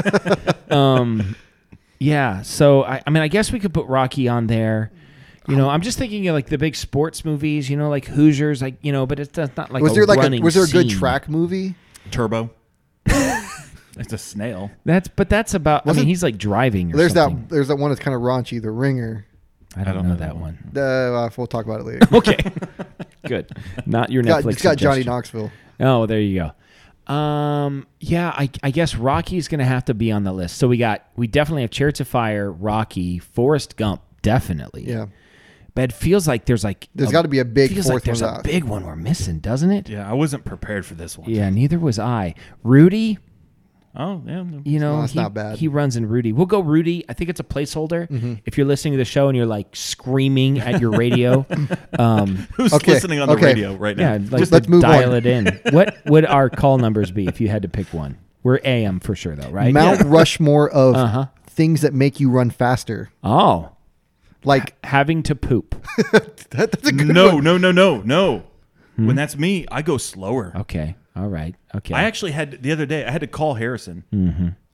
um yeah, so I, I mean I guess we could put Rocky on there. You know, I'm just thinking of like the big sports movies, you know, like Hoosiers, like you know, but it's that's not like Was a there like a running was there a good scene. track movie? Turbo. It's a snail. That's but that's about I Wasn't- mean he's like driving or There's something. that there's that one that's kind of raunchy, The Ringer. I don't, know, that one. Uh, uh, we'll talk about it later. Okay. Good. Not your Got- Netflix. it's got Johnny suggestion. Knoxville. Oh, there you go. Um, yeah, I, I guess Rocky's going to have to be on the list. So we got, we definitely have Chariots of Fire, Rocky, Forrest Gump, definitely. Yeah. But it feels like there's like, There's gotta be a big feels fourth like there's one a out. big one we're missing, doesn't it? Yeah, I wasn't prepared for this one. Yeah, neither was I. Rudy, Oh, yeah. no. you know, Oh, that's he, not bad. he runs in Rudy. We'll go Rudy. I think it's a placeholder. If you're listening to the show and you're like screaming at your radio, um, Who's Okay, listening on the okay. radio right now? yeah, like Just let's to move dial on. it in. What would our call numbers be if you had to pick one? We're A M for sure, though, right? Mount Rushmore of Uh-huh. things that make you run faster. Oh, Like having to poop. that, that's a good No, one. no, no, no, no. Hmm? When that's me, I go slower. Okay, all right, okay. I actually had the other day. I had to call Harrison, Mm-hmm.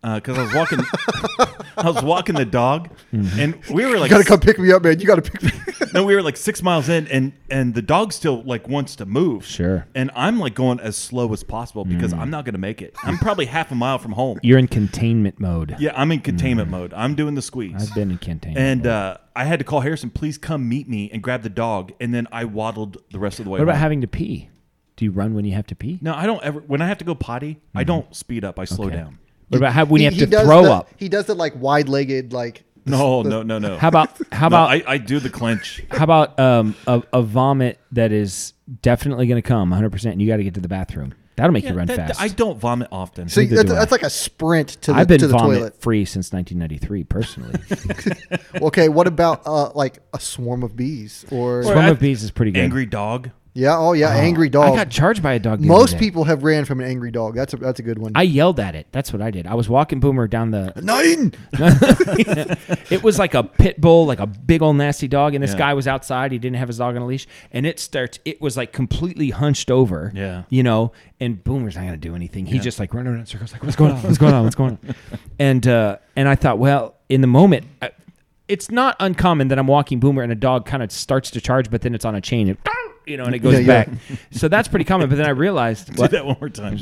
because I was walking. I was walking the dog, and we were like, You gotta come pick me up, man. You gotta pick me. no, we were like six miles in, and and the dog still like wants to move. Sure. And I'm like going as slow as possible because I'm not going to make it. I'm probably half a mile from home. You're in containment mode. Yeah, I'm in containment mode. I'm doing the squeeze. I've been in containment And mode. uh, I had to call Harrison, please come meet me and grab the dog. And then I waddled the rest of the way. What about home. having to pee? Do you run when you have to pee? No, I don't ever. When I have to go potty, I don't speed up. I slow Okay. down. What about how, when He- you have he to does throw the- up? He does the like wide-legged, like No, no, no, no. How about how No, about I, I do the clench. how about um, a, a vomit that is definitely going to come one hundred percent, and you got to get to the bathroom? That'll make you run That- fast. I don't vomit often. So Neither that's, do I. that's like a sprint to the, I've been to the vomit toilet. free since nineteen ninety-three, personally. Okay, what about uh, like a swarm of bees or Or Swarm I- of bees is pretty good. Angry dog. yeah? Oh yeah, angry I dog. got charged by a dog. the Most other day. people have ran from an angry dog. That's a that's a good one. I yelled at it. That's what I did. I was walking Boomer down the. Nine. It was like a pit bull, like a big old nasty dog, and this Yeah. guy was outside. He didn't have his dog on a leash, and it starts. It was like completely hunched over. Yeah. you know. And Boomer's not gonna do anything. He's just like running around in circles, like what's going on? What's going on? What's going on? And uh, and I thought, well, in the moment. I, it's not uncommon that I'm walking Boomer and a dog kind of starts to charge, but then it's on a chain, and, you know, and it goes Yeah, yeah. back. So that's pretty common. But then I realized Do that one more time.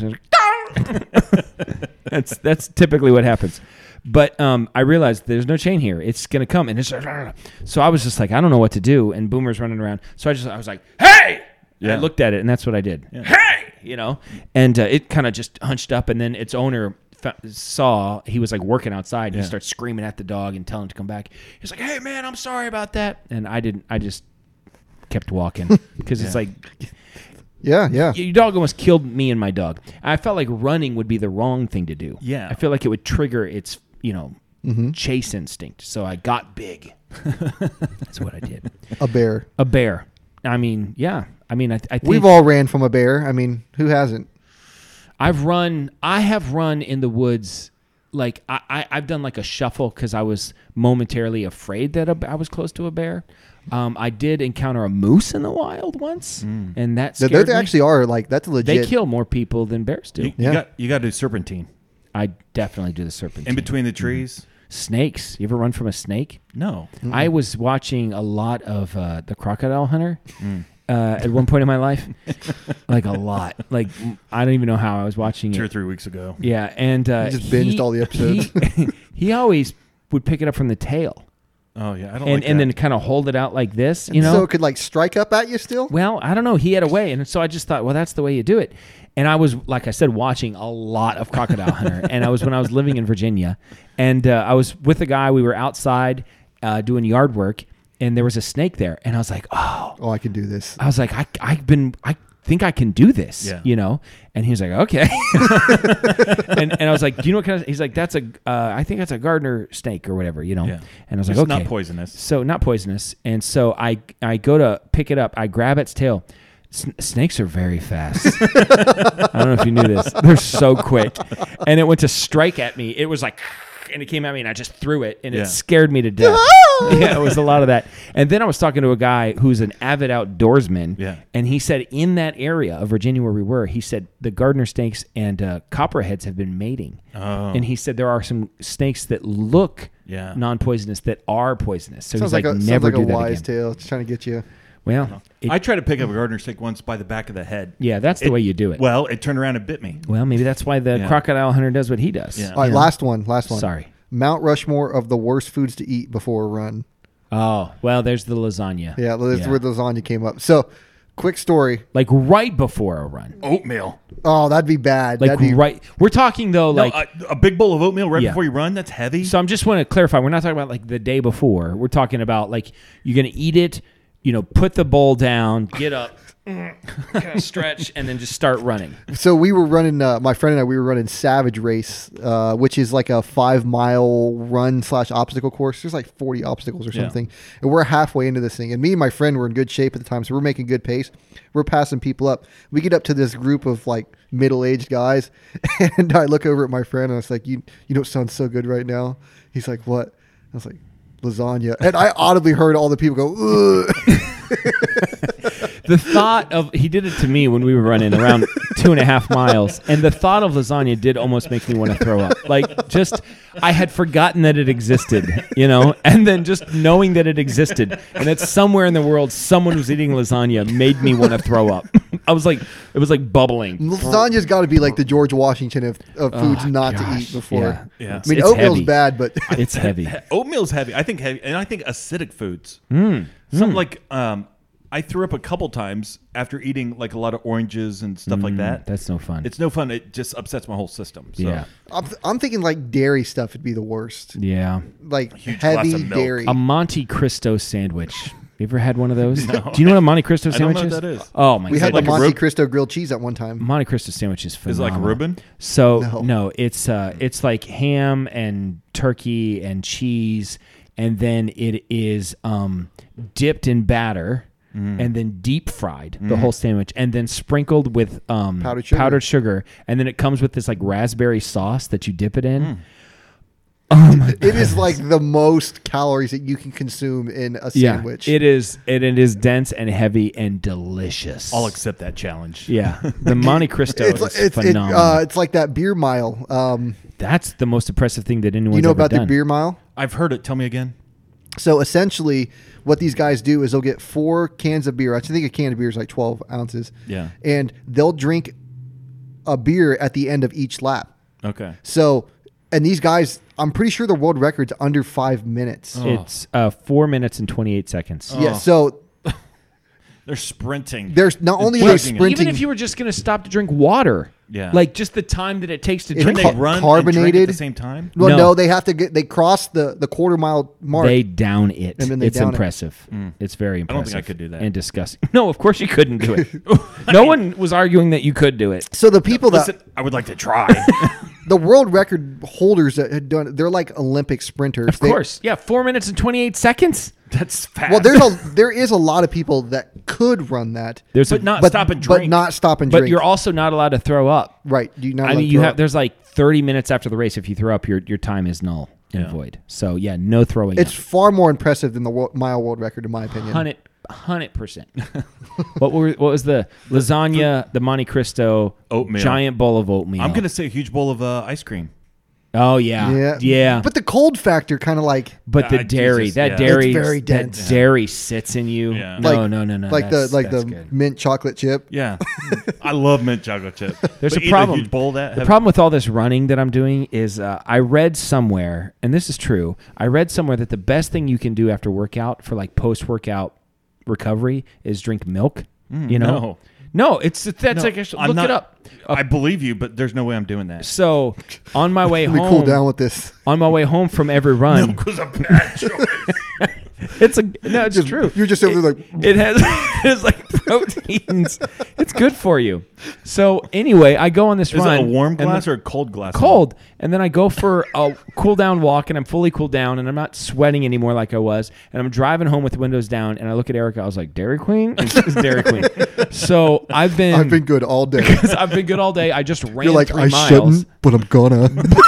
that's that's typically what happens. But um, I realized there's no chain here. It's gonna come, and it's so I was just like, I don't know what to do, and Boomer's running around. So I just I was like, hey! And Yeah. I looked at it, and that's what I did. Hey! You know, and uh, it kind of just hunched up, and then its owner fa- saw he was like working outside. And Yeah. He starts screaming at the dog and telling him to come back. He's like, hey man, I'm sorry about that, and I didn't. I just kept walking because it's Yeah. like. Yeah, yeah. Your dog almost killed me and my dog. I felt like running would be the wrong thing to do. Yeah. I feel like it would trigger its, you know, Mm-hmm. chase instinct. So I got big. That's what I did. A bear. A bear. I mean, yeah. I mean, I, I think We've all ran from a bear. I mean, who hasn't? I've run. I have run in the woods. Like I, I I've done like a shuffle because I was momentarily afraid that a, I was close to a bear. Um, I did encounter a moose in the wild once, and that They, scared they me. actually are like that's They legit. kill more people than bears do. You, you Yeah. got you got to do serpentine I definitely do the serpentine. in between the trees. Snakes. You ever run from a snake? No. I was watching a lot of uh, the Crocodile Hunter uh, at one point in my life, like a lot. Like m- I don't even know how I was watching Two or it. three weeks ago. Yeah, and uh, You just binged all the episodes. He, he always would pick it up from the tail Oh yeah, I don't and like and that. then kind of hold it out like this. You know. so it could like strike up at you still. Well, I don't know. He had a way, and so I just thought, well, that's the way you do it. And I was, like I said, watching a lot of Crocodile Hunter, and I was when I was living in Virginia, and uh, I was with a guy. We were outside uh, doing yard work, and there was a snake there, and I was like, oh, Oh, I can do this. I was like, I, I've been, I think I can do this, Yeah. you know. And he was like, okay, and and I was like, do you know what kind of? He's like, that's a, uh, I think that's a gardener snake or whatever, you know. Yeah. And I was like, It's okay, not poisonous. so not poisonous, and so I I go to pick it up. I grab its tail. S- snakes are very fast. I don't know if you knew this. They're so quick, and it went to strike at me. It was like, and it came at me, and I just threw it, and Yeah. it scared me to death. Yeah, it was a lot of that. And then I was talking to a guy who's an avid outdoorsman, Yeah. and he said in that area of Virginia where we were, he said the gardener snakes and uh, copperheads have been mating, Oh. and he said there are some snakes that look Yeah. non-poisonous that are poisonous. So Sounds he's like, like, a, never sounds like do a that wise again. tale. Just trying to get you. Well, it- I tried to pick up a gardener snake once by the back of the head. yeah, that's the It- way you do it. Well, Well, it turned around and bit me. maybe that's why the Yeah. crocodile hunter does what he does. Yeah. All right, last one. Last one. Sorry. Mount Rushmore of the worst foods to eat before a run. Oh, well, there's the lasagna. Yeah, that's Yeah. where the lasagna came up. So, quick story. Like right before a run. Oatmeal. Oh, that'd be bad. Like that'd be right. We're talking though, No, like. a, a big bowl of oatmeal right Yeah. before you run. That's heavy. So I'm just want to clarify. We're not talking about like the day before. We're talking about like you're gonna eat it. You know, put the bowl down, get up, kind of stretch, and then just start running. So we were running. Uh, my friend and I, we were running Savage Race, uh, which is like a five mile run slash obstacle course. There's like forty obstacles or Yeah. something, and we're halfway into this thing. And me and my friend were in good shape at the time, so we're making good pace. We're passing people up. We get up to this group of like middle aged guys, and I look over at my friend and I was like, "You, you don't sound so good right now." He's like, "What?" I was like, "Lasagna," and I audibly heard all the people go, "Ugh." The the thought of he did it to me when we were running around two and a half miles, and the thought of lasagna did almost make me want to throw up. Like, just I had forgotten that it existed, you know, and then just knowing that it existed and that somewhere in the world someone was eating lasagna made me want to throw up. I was like, it was like bubbling. Lasagna's got to be like the George Washington of, of foods Oh, not to gosh, eat before. yeah. Yeah. I mean, It's oatmeal's heavy. bad, but It's heavy. Oatmeal's heavy. I think heavy, and I think acidic foods. Mm. Something like um, I threw up a couple times after eating like a lot of oranges and stuff like that. That's no fun. It's no fun. It just upsets my whole system. So. yeah. I'm, I'm thinking like dairy stuff would be the worst. Yeah. Like Huge glass heavy of milk. dairy. A Monte Cristo sandwich. You ever had one of those? Do you know what a Monte Cristo I don't sandwich know is? what that is. Oh my we god. had like the a Monte rib- Cristo grilled cheese at one time. Monte Cristo sandwich is phenomenal. Is it like a Reuben? So No. no, it's uh, it's like ham and turkey and cheese, and then it is um, dipped in batter and then deep fried the whole sandwich, and then sprinkled with um, Powdered sugar. powdered sugar, and then it comes with this like raspberry sauce that you dip it in. It is like the most calories that you can consume in a Yeah, sandwich. it is. It, it is dense and heavy and delicious. I'll accept that challenge. Yeah, the Monte Cristo It's is it's it, phenomenal. uh, it's like that beer mile. Um, That's the most impressive thing that anyone's you know ever about done. the beer mile? I've heard it. Tell me again. So essentially, what these guys do is they'll get four cans of beer. I think a can of beer is like twelve ounces. Yeah. And they'll drink a beer at the end of each lap. Okay. So, and these guys, I'm pretty sure the world record's under five minutes. It's uh, four minutes and twenty-eight seconds. Yeah. So They're sprinting. there's not only are Well, they sprinting. Even if you were just going to stop to drink water, Yeah. like just the time that it takes to It's drink They ca- it, run and carbonated. drink at the same time. well, no. No. they have to get. They cross the the quarter mile mark. they down it. And then they it's down it. impressive. It's very I don't impressive. think I could do that. And disgusting. No, of course you couldn't do it. No one was arguing that you could do it. so the people that Listen, I would like to try. the world record holders that had done, they're like Olympic sprinters. Of They- course. Yeah, four minutes and twenty-eight seconds. That's fast. Well, there's a there is a lot of people that could run that, There's but a, not but stop and but drink. not stop and but drink. you're also not allowed to throw up. right. Do you not? I allowed mean, to you throw have up? there's like thirty minutes after the race. If you throw up, your your time is null and Yeah. void. So yeah, no throwing. It's far more impressive than the wo- mile world record, in my opinion. Hundred hundred percent. What were what was the lasagna, the Monte Cristo, Oatmeal. giant bowl of oatmeal? I'm gonna say a huge bowl of uh, ice cream. Oh yeah, Yeah, yeah. But the cold factor, kind of like But the Ah, dairy, Jesus, that yeah. dairy, It's very that dense. dairy sits in you. Yeah. No, like, no, no, no. like that's- the like that's the good. mint chocolate chip. Yeah, I love mint chocolate chip. There's But a eat problem. huge bowl of that. The have- problem with all this running that I'm doing is uh, I read somewhere, and this is true. I read somewhere that the best thing you can do after workout for like post workout recovery is drink milk. you know, no. no, it's that's No, like a, I'm look not- it up. I believe you, but there's no way I'm doing that. So on my way Let me home, cool down with this. on my way home from every run, It was a bad choice. it's a no, it's true. You're just over there like It has it's like proteins. It's good for you. So anyway, I go on this Is run. it a warm and glass then- or a cold glass? cold, and then I go for a cool down walk, and I'm fully cooled down, and I'm not sweating anymore like I was, and I'm driving home with the windows down, and I look at Erica. I was like, Dairy Queen, it's, it's Dairy Queen. So I've been, I've been good all day. I've been good all day. I just ran You're like three I miles. shouldn't, but I'm gonna.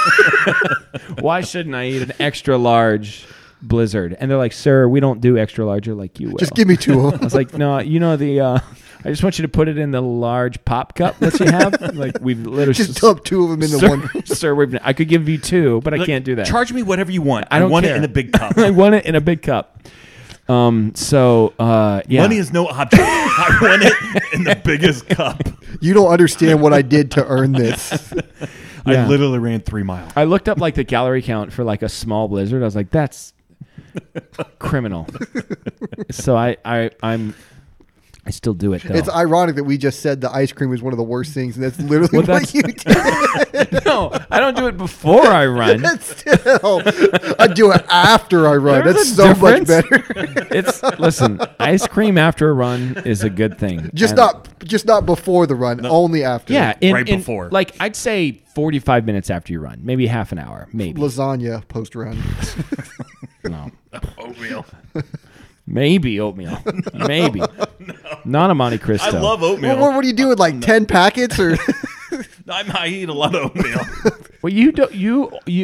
Why shouldn't I eat an extra large Blizzard? And they're like, sir, we don't do extra large. You're like, you will. Just give me two. I was like, no, you know the. Uh, I just want you to put it in the large pop cup that you have. Like we've literally Just dump two of them into sir, one. sir, we've, I could give you two, but I Look, can't do that. Charge me whatever you want. I don't want care. it in a big cup. I want it in a big cup. Um. So, uh, yeah. Money is no object. I want it in the biggest cup. You don't understand what I did to earn this. Yeah. I literally ran three miles. I looked up like the calorie count for like a small Blizzard. I was like, that's criminal. So I, I, I'm, I still do it though. It's ironic that we just said the ice cream is one of the worst things, and that's literally Well, what that's- you did. no, I don't do it before I run. Still, I do it after I run. There's That's a so much difference. better. It's listen, ice cream after a run is a good thing. Just And- not, just not before the run. Only after. yeah, in, Right in- before. Like I'd say forty-five minutes after you run, maybe half an hour, maybe. Lasagna post run. No, Oatmeal. maybe oatmeal, maybe not a Monte Cristo. I love oatmeal. What, what are you doing? Like ten packets or? I, I eat a lot of oatmeal. Well, you don't. You you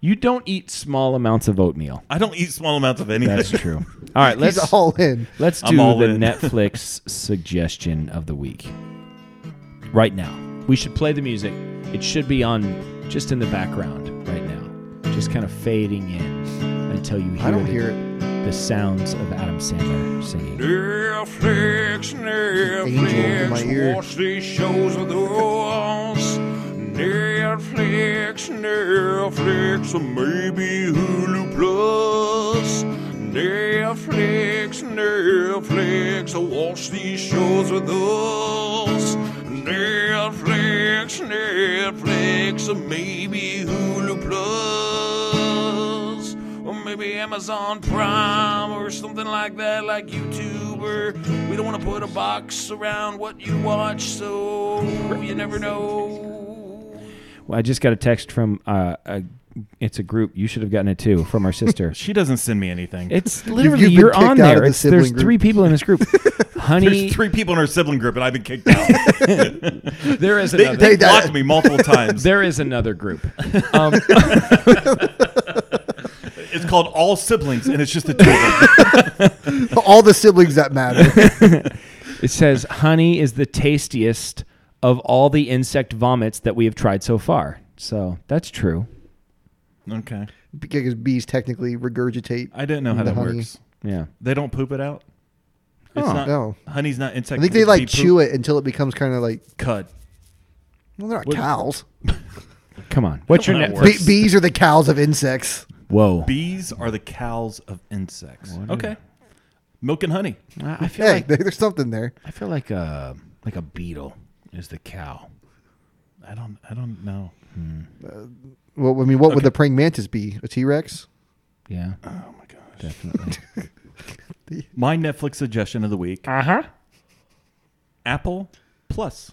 You don't eat small amounts of oatmeal. I don't eat small amounts of anything. That's true. All right, let's He's all in. let's I'm do all the in. Netflix suggestion of the week. Right now, we should play the music. It should be on just in the background right now, just kind of fading in until you hear, I don't the, hear it. the sounds of Adam Sandler singing. Netflix, Angel in my ear. Netflix, watch these shows with us. Netflix, Netflix, or maybe Hulu Plus. Netflix, Netflix, watch these shows with us. Netflix, Netflix, or maybe Hulu Plus. Or maybe Amazon Prime or something like that, like YouTube. Or we don't want to put a box around what you watch, so you never know. Well, I just got a text from uh, a. It's a group. You should have gotten it too from our sister. She doesn't send me anything. It's literally you've been you're kicked on out there. of the It's, there's sibling three group. people in this group. Honey, There's three people in our sibling group, and I've been kicked out. there is they another. they Hey, that- blocked me multiple times. There is another group. Um, It's called All Siblings, and it's just the two of them. All the siblings that matter. it says honey is the tastiest of all the insect vomits that we have tried so far. So that's true. Okay. Because bees technically regurgitate. I didn't know how the that honey. works. Yeah. They don't poop it out? It's Oh, not, no. Honey's not insect. I think they like chew it until it becomes kind of like. Cud. Well, they're not What- cows. Come on. What's your Come on, net? that works. Be- bees are the cows of insects. Whoa. Bees are the cows of insects. What Okay. Milk and honey. I I feel Hey, like there- there's something there. I feel like a like a beetle is the cow. I don't. I don't know. Well, I mean, what would Okay. the praying mantis be? A T-Rex? Yeah. Oh my gosh. Definitely. My Netflix suggestion of the week: Uh huh. Apple Plus.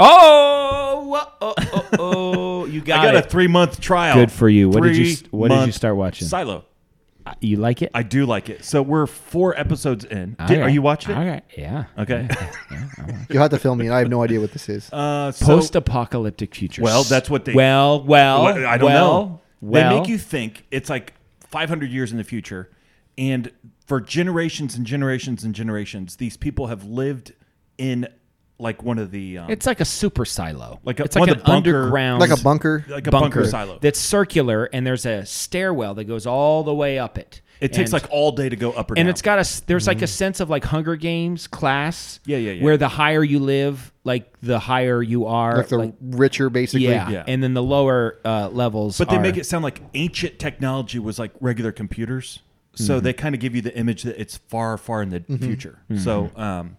Oh, oh, oh, oh, you got, I got it. a three month trial. Good for you. What did you Three What did you month start watching? Silo. Uh, You like it? I do like it. So we're four episodes in. Did, Okay. Are you watching it? Okay. Yeah. Okay. You'll have to film me, and I have no idea what this is. Uh, so, Post-apocalyptic futures. Well, that's what they- Well, well, Well, I don't well, know. Well, They make you think it's like five hundred years in the future, and for generations and generations and generations, these people have lived in like one of the um, It's like a super silo. Like a- it's one like of an the bunker- underground, Like a bunker? like a bunker, silo. that's circular, and there's a stairwell that goes all the way up it. It takes And- like all day to go up or down. and it's got a s- there's like a sense of like Hunger Games class. Yeah, yeah, yeah. Where the higher you live, like the higher you are. Like the richer, basically. yeah. Yeah. and then the lower uh, levels. But they are- make it sound like ancient technology was like regular computers. So Mm-hmm. they kind of give you the image that it's far, far in the future. Mm-hmm. So, um,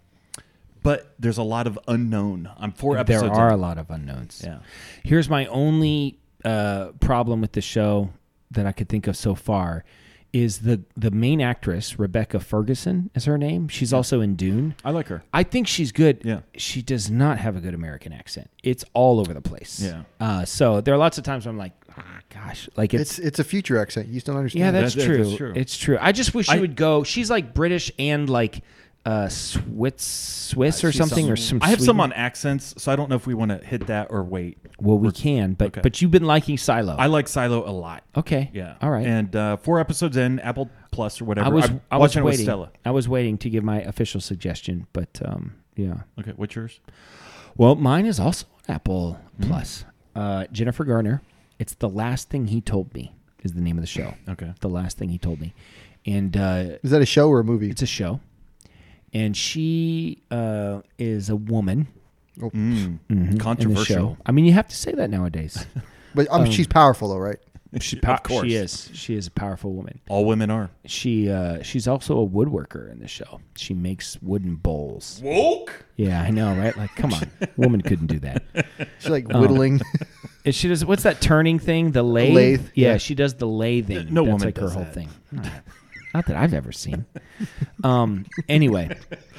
but there's a lot of unknown. I'm four There episodes. are in. a lot of unknowns. Yeah. Here's my only uh, problem with the show that I could think of so far is the the main actress, Rebecca Ferguson is her name. She's also in Dune. I like her. I think she's good. Yeah. She does not have a good American accent. It's all over the place. Yeah. Uh, so there are lots of times where I'm like, ah, gosh, like it's, It's it's a future accent. You just don't understand. yeah, it. that's, That- that- true. that's true. It's true. I just wish she I- would go. She's like British and like uh, Swiss, Swiss or She's something, or some. I have some Sweden. on accents, so I don't know if we want to hit that or wait. Well, we can, but okay. but you've been liking Silo. I like Silo a lot. okay. Yeah. All right. And uh, four episodes in, Apple Plus or whatever. I was I'm I was watching it with waiting. Stella. I was waiting to give my official suggestion, but um, yeah. Okay, what's yours? Well, mine is also Apple Hmm. Plus. Uh, Jennifer Garner. It's The Last Thing He Told Me is the name of the show. Okay. The Last Thing He Told Me, and uh, Is that a show or a movie? it's a show, and she uh, is a woman Mm, mhm, in the controversial. show. I mean, you have to say that nowadays. But um, she's powerful, though, right? She, Of course. she is. She is a powerful woman. All women are. She uh, she's also a woodworker in the show. She makes wooden bowls. Woke? Yeah, I know, right? Like, come on, woman couldn't do that. She's like Oh. whittling. And she does what's that turning thing? The lathe. Lathe, Yeah, yeah. she does the lathing. No That's woman like her does whole that. thing. Not, not that I've ever seen. Um. Anyway,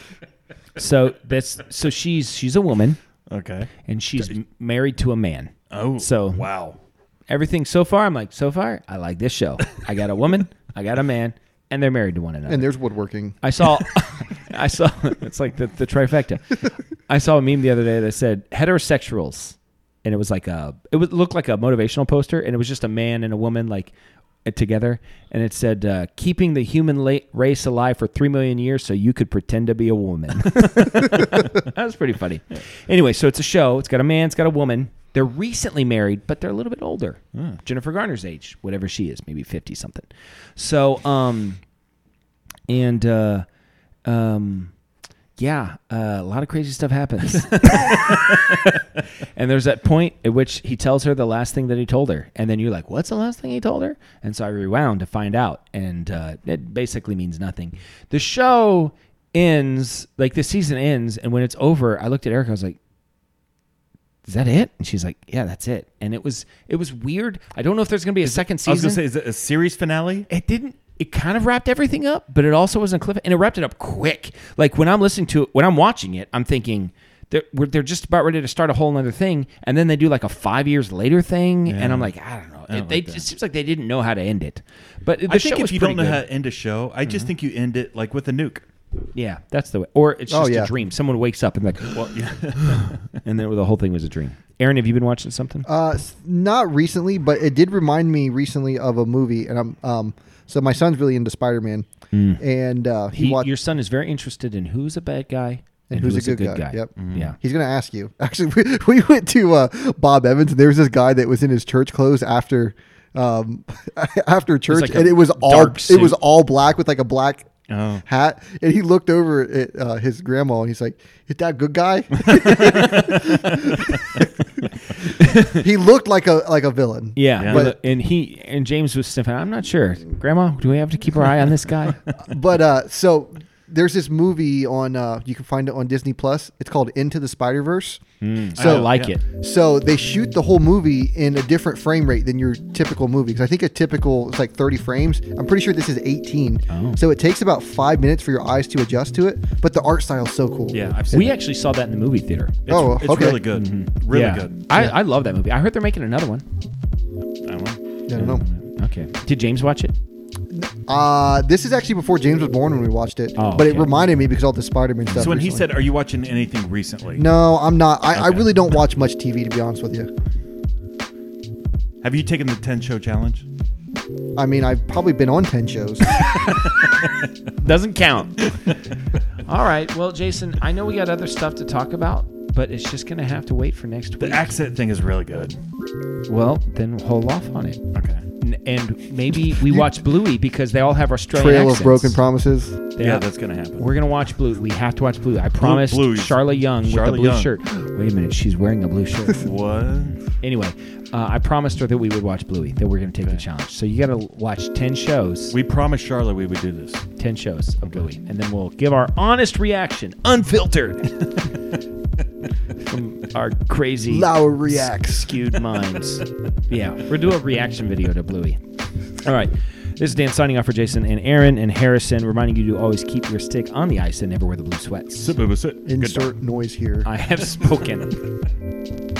so that's so she's she's a woman Okay. and she's m- married to a man. Oh, So- wow. Everything so far, I'm like, so far, I like this show. I got a woman, I got a man, and they're married to one another. And there's woodworking. I saw, I saw. It's like the, the trifecta. I saw a meme the other day that said heterosexuals, and it was like a, it would look like a motivational poster, and it was just a man and a woman like uh, together, and it said, uh, "Keeping the human la- race alive for three million years, so you could pretend to be a woman." That was pretty funny. Anyway, so it's a show. It's got a man. It's got a woman. They're recently married, but they're a little bit older. Mm. Jennifer Garner's age, whatever she is, maybe fifty something. So, um, and uh, um, yeah, uh, a lot of crazy stuff happens. And there's that point at which he tells her the last thing that he told her, and then you're like, "What's the last thing he told her?" And so I rewound to find out, and uh, it basically means nothing. The show ends, like the season ends, and when it's over, I looked at Erica. I was like, "Is that it?" And she's like, "Yeah, that's it." And it was it was weird. I don't know if there's going to be a Is second it, I was season. going to say, is it a series finale? It didn't. It kind of wrapped everything up, but it also wasn't a cliff, and it wrapped it up quick. Like when I'm listening to it, when I'm watching it, I'm thinking they're we're, they're just about ready to start a whole other thing, and then they do like a five years later thing, Yeah. and I'm like, I don't know. I don't it, they, like that. it seems like they didn't know how to end it. But the I show think was if you pretty don't know good. how to end a show, I just think you end it like with a nuke. Yeah, that's the way. Or it's Oh, just yeah. a dream. Someone wakes up and like, Well, yeah. and then the whole thing was a dream. Aaron, have you been watching something? Uh, s- not recently, but it did remind me recently of a movie, and I'm um. So my son's really into Spider-Man, and uh, he, He, watched. your son is very interested in who's a bad guy And who's a good guy. Yep. Yeah. He's gonna ask you. Actually, we, we went to uh, Bob Evans, and there was this guy that was in his church clothes after, um, after church, like a and it was all dark it was suit. all black with like a black Oh. hat, and he looked over at uh, his grandma, and he's like, "Is that good guy?" He looked like a like a villain. Yeah, Yeah. but and he and James was sniffing. I'm not sure, Grandma. Do we have to keep our eye on this guy? But uh, so there's this movie on uh, you can find it on Disney Plus. It's called Into the Spider-Verse. I So like yeah. it. So they shoot the whole movie in a different frame rate than your typical movie. Because I think a typical is like thirty frames. I'm pretty sure this is eighteen. Oh. So it takes about five minutes for your eyes to adjust to it. But the art style is so cool. Yeah, I've seen We it. actually saw that in the movie theater. It's, Oh, it's okay. really good. Really yeah. good. I, I love that movie. I heard they're making another one. I don't know. I don't know. Okay. Did James watch it? Uh, this is actually before James was born when we watched it. Oh, but it okay. reminded me because all the Spider-Man stuff. So when he recently. said, "Are you watching anything recently?" no, I'm not. I, I Okay. really don't watch much T V, to be honest with you. Have you taken the ten show challenge? I mean, I've probably been on ten shows. Doesn't count. All right. Well, Jason, I know we got other stuff to talk about, but it's just going to have to wait for next The week. accent thing is really good. Well, then hold off on it. Okay. N- And maybe we watch Bluey because they all have Australian Trail accents. of Broken Promises. They Yeah, have- that's gonna happen. We're gonna watch Blue. We have to watch Blue. I promised Blue's- Charlotte Young with Charlotte the blue Young. shirt. Wait a minute, she's wearing a blue shirt. What? Anyway, uh, I promised her that we would watch Bluey. That we're gonna take the challenge. So you got to watch ten shows. We promised Charlotte we would do this. ten shows of Bluey, and then we'll give our honest reaction, unfiltered, from our crazy Lauer reacts. skewed minds. Yeah, we'll do a reaction video to Bluey. All right. This is Dan signing off for Jason and Aaron and Harrison, reminding you to always keep your stick on the ice and never wear the blue sweats. Sit, boo, boo, sit. Good Insert noise here. I have spoken.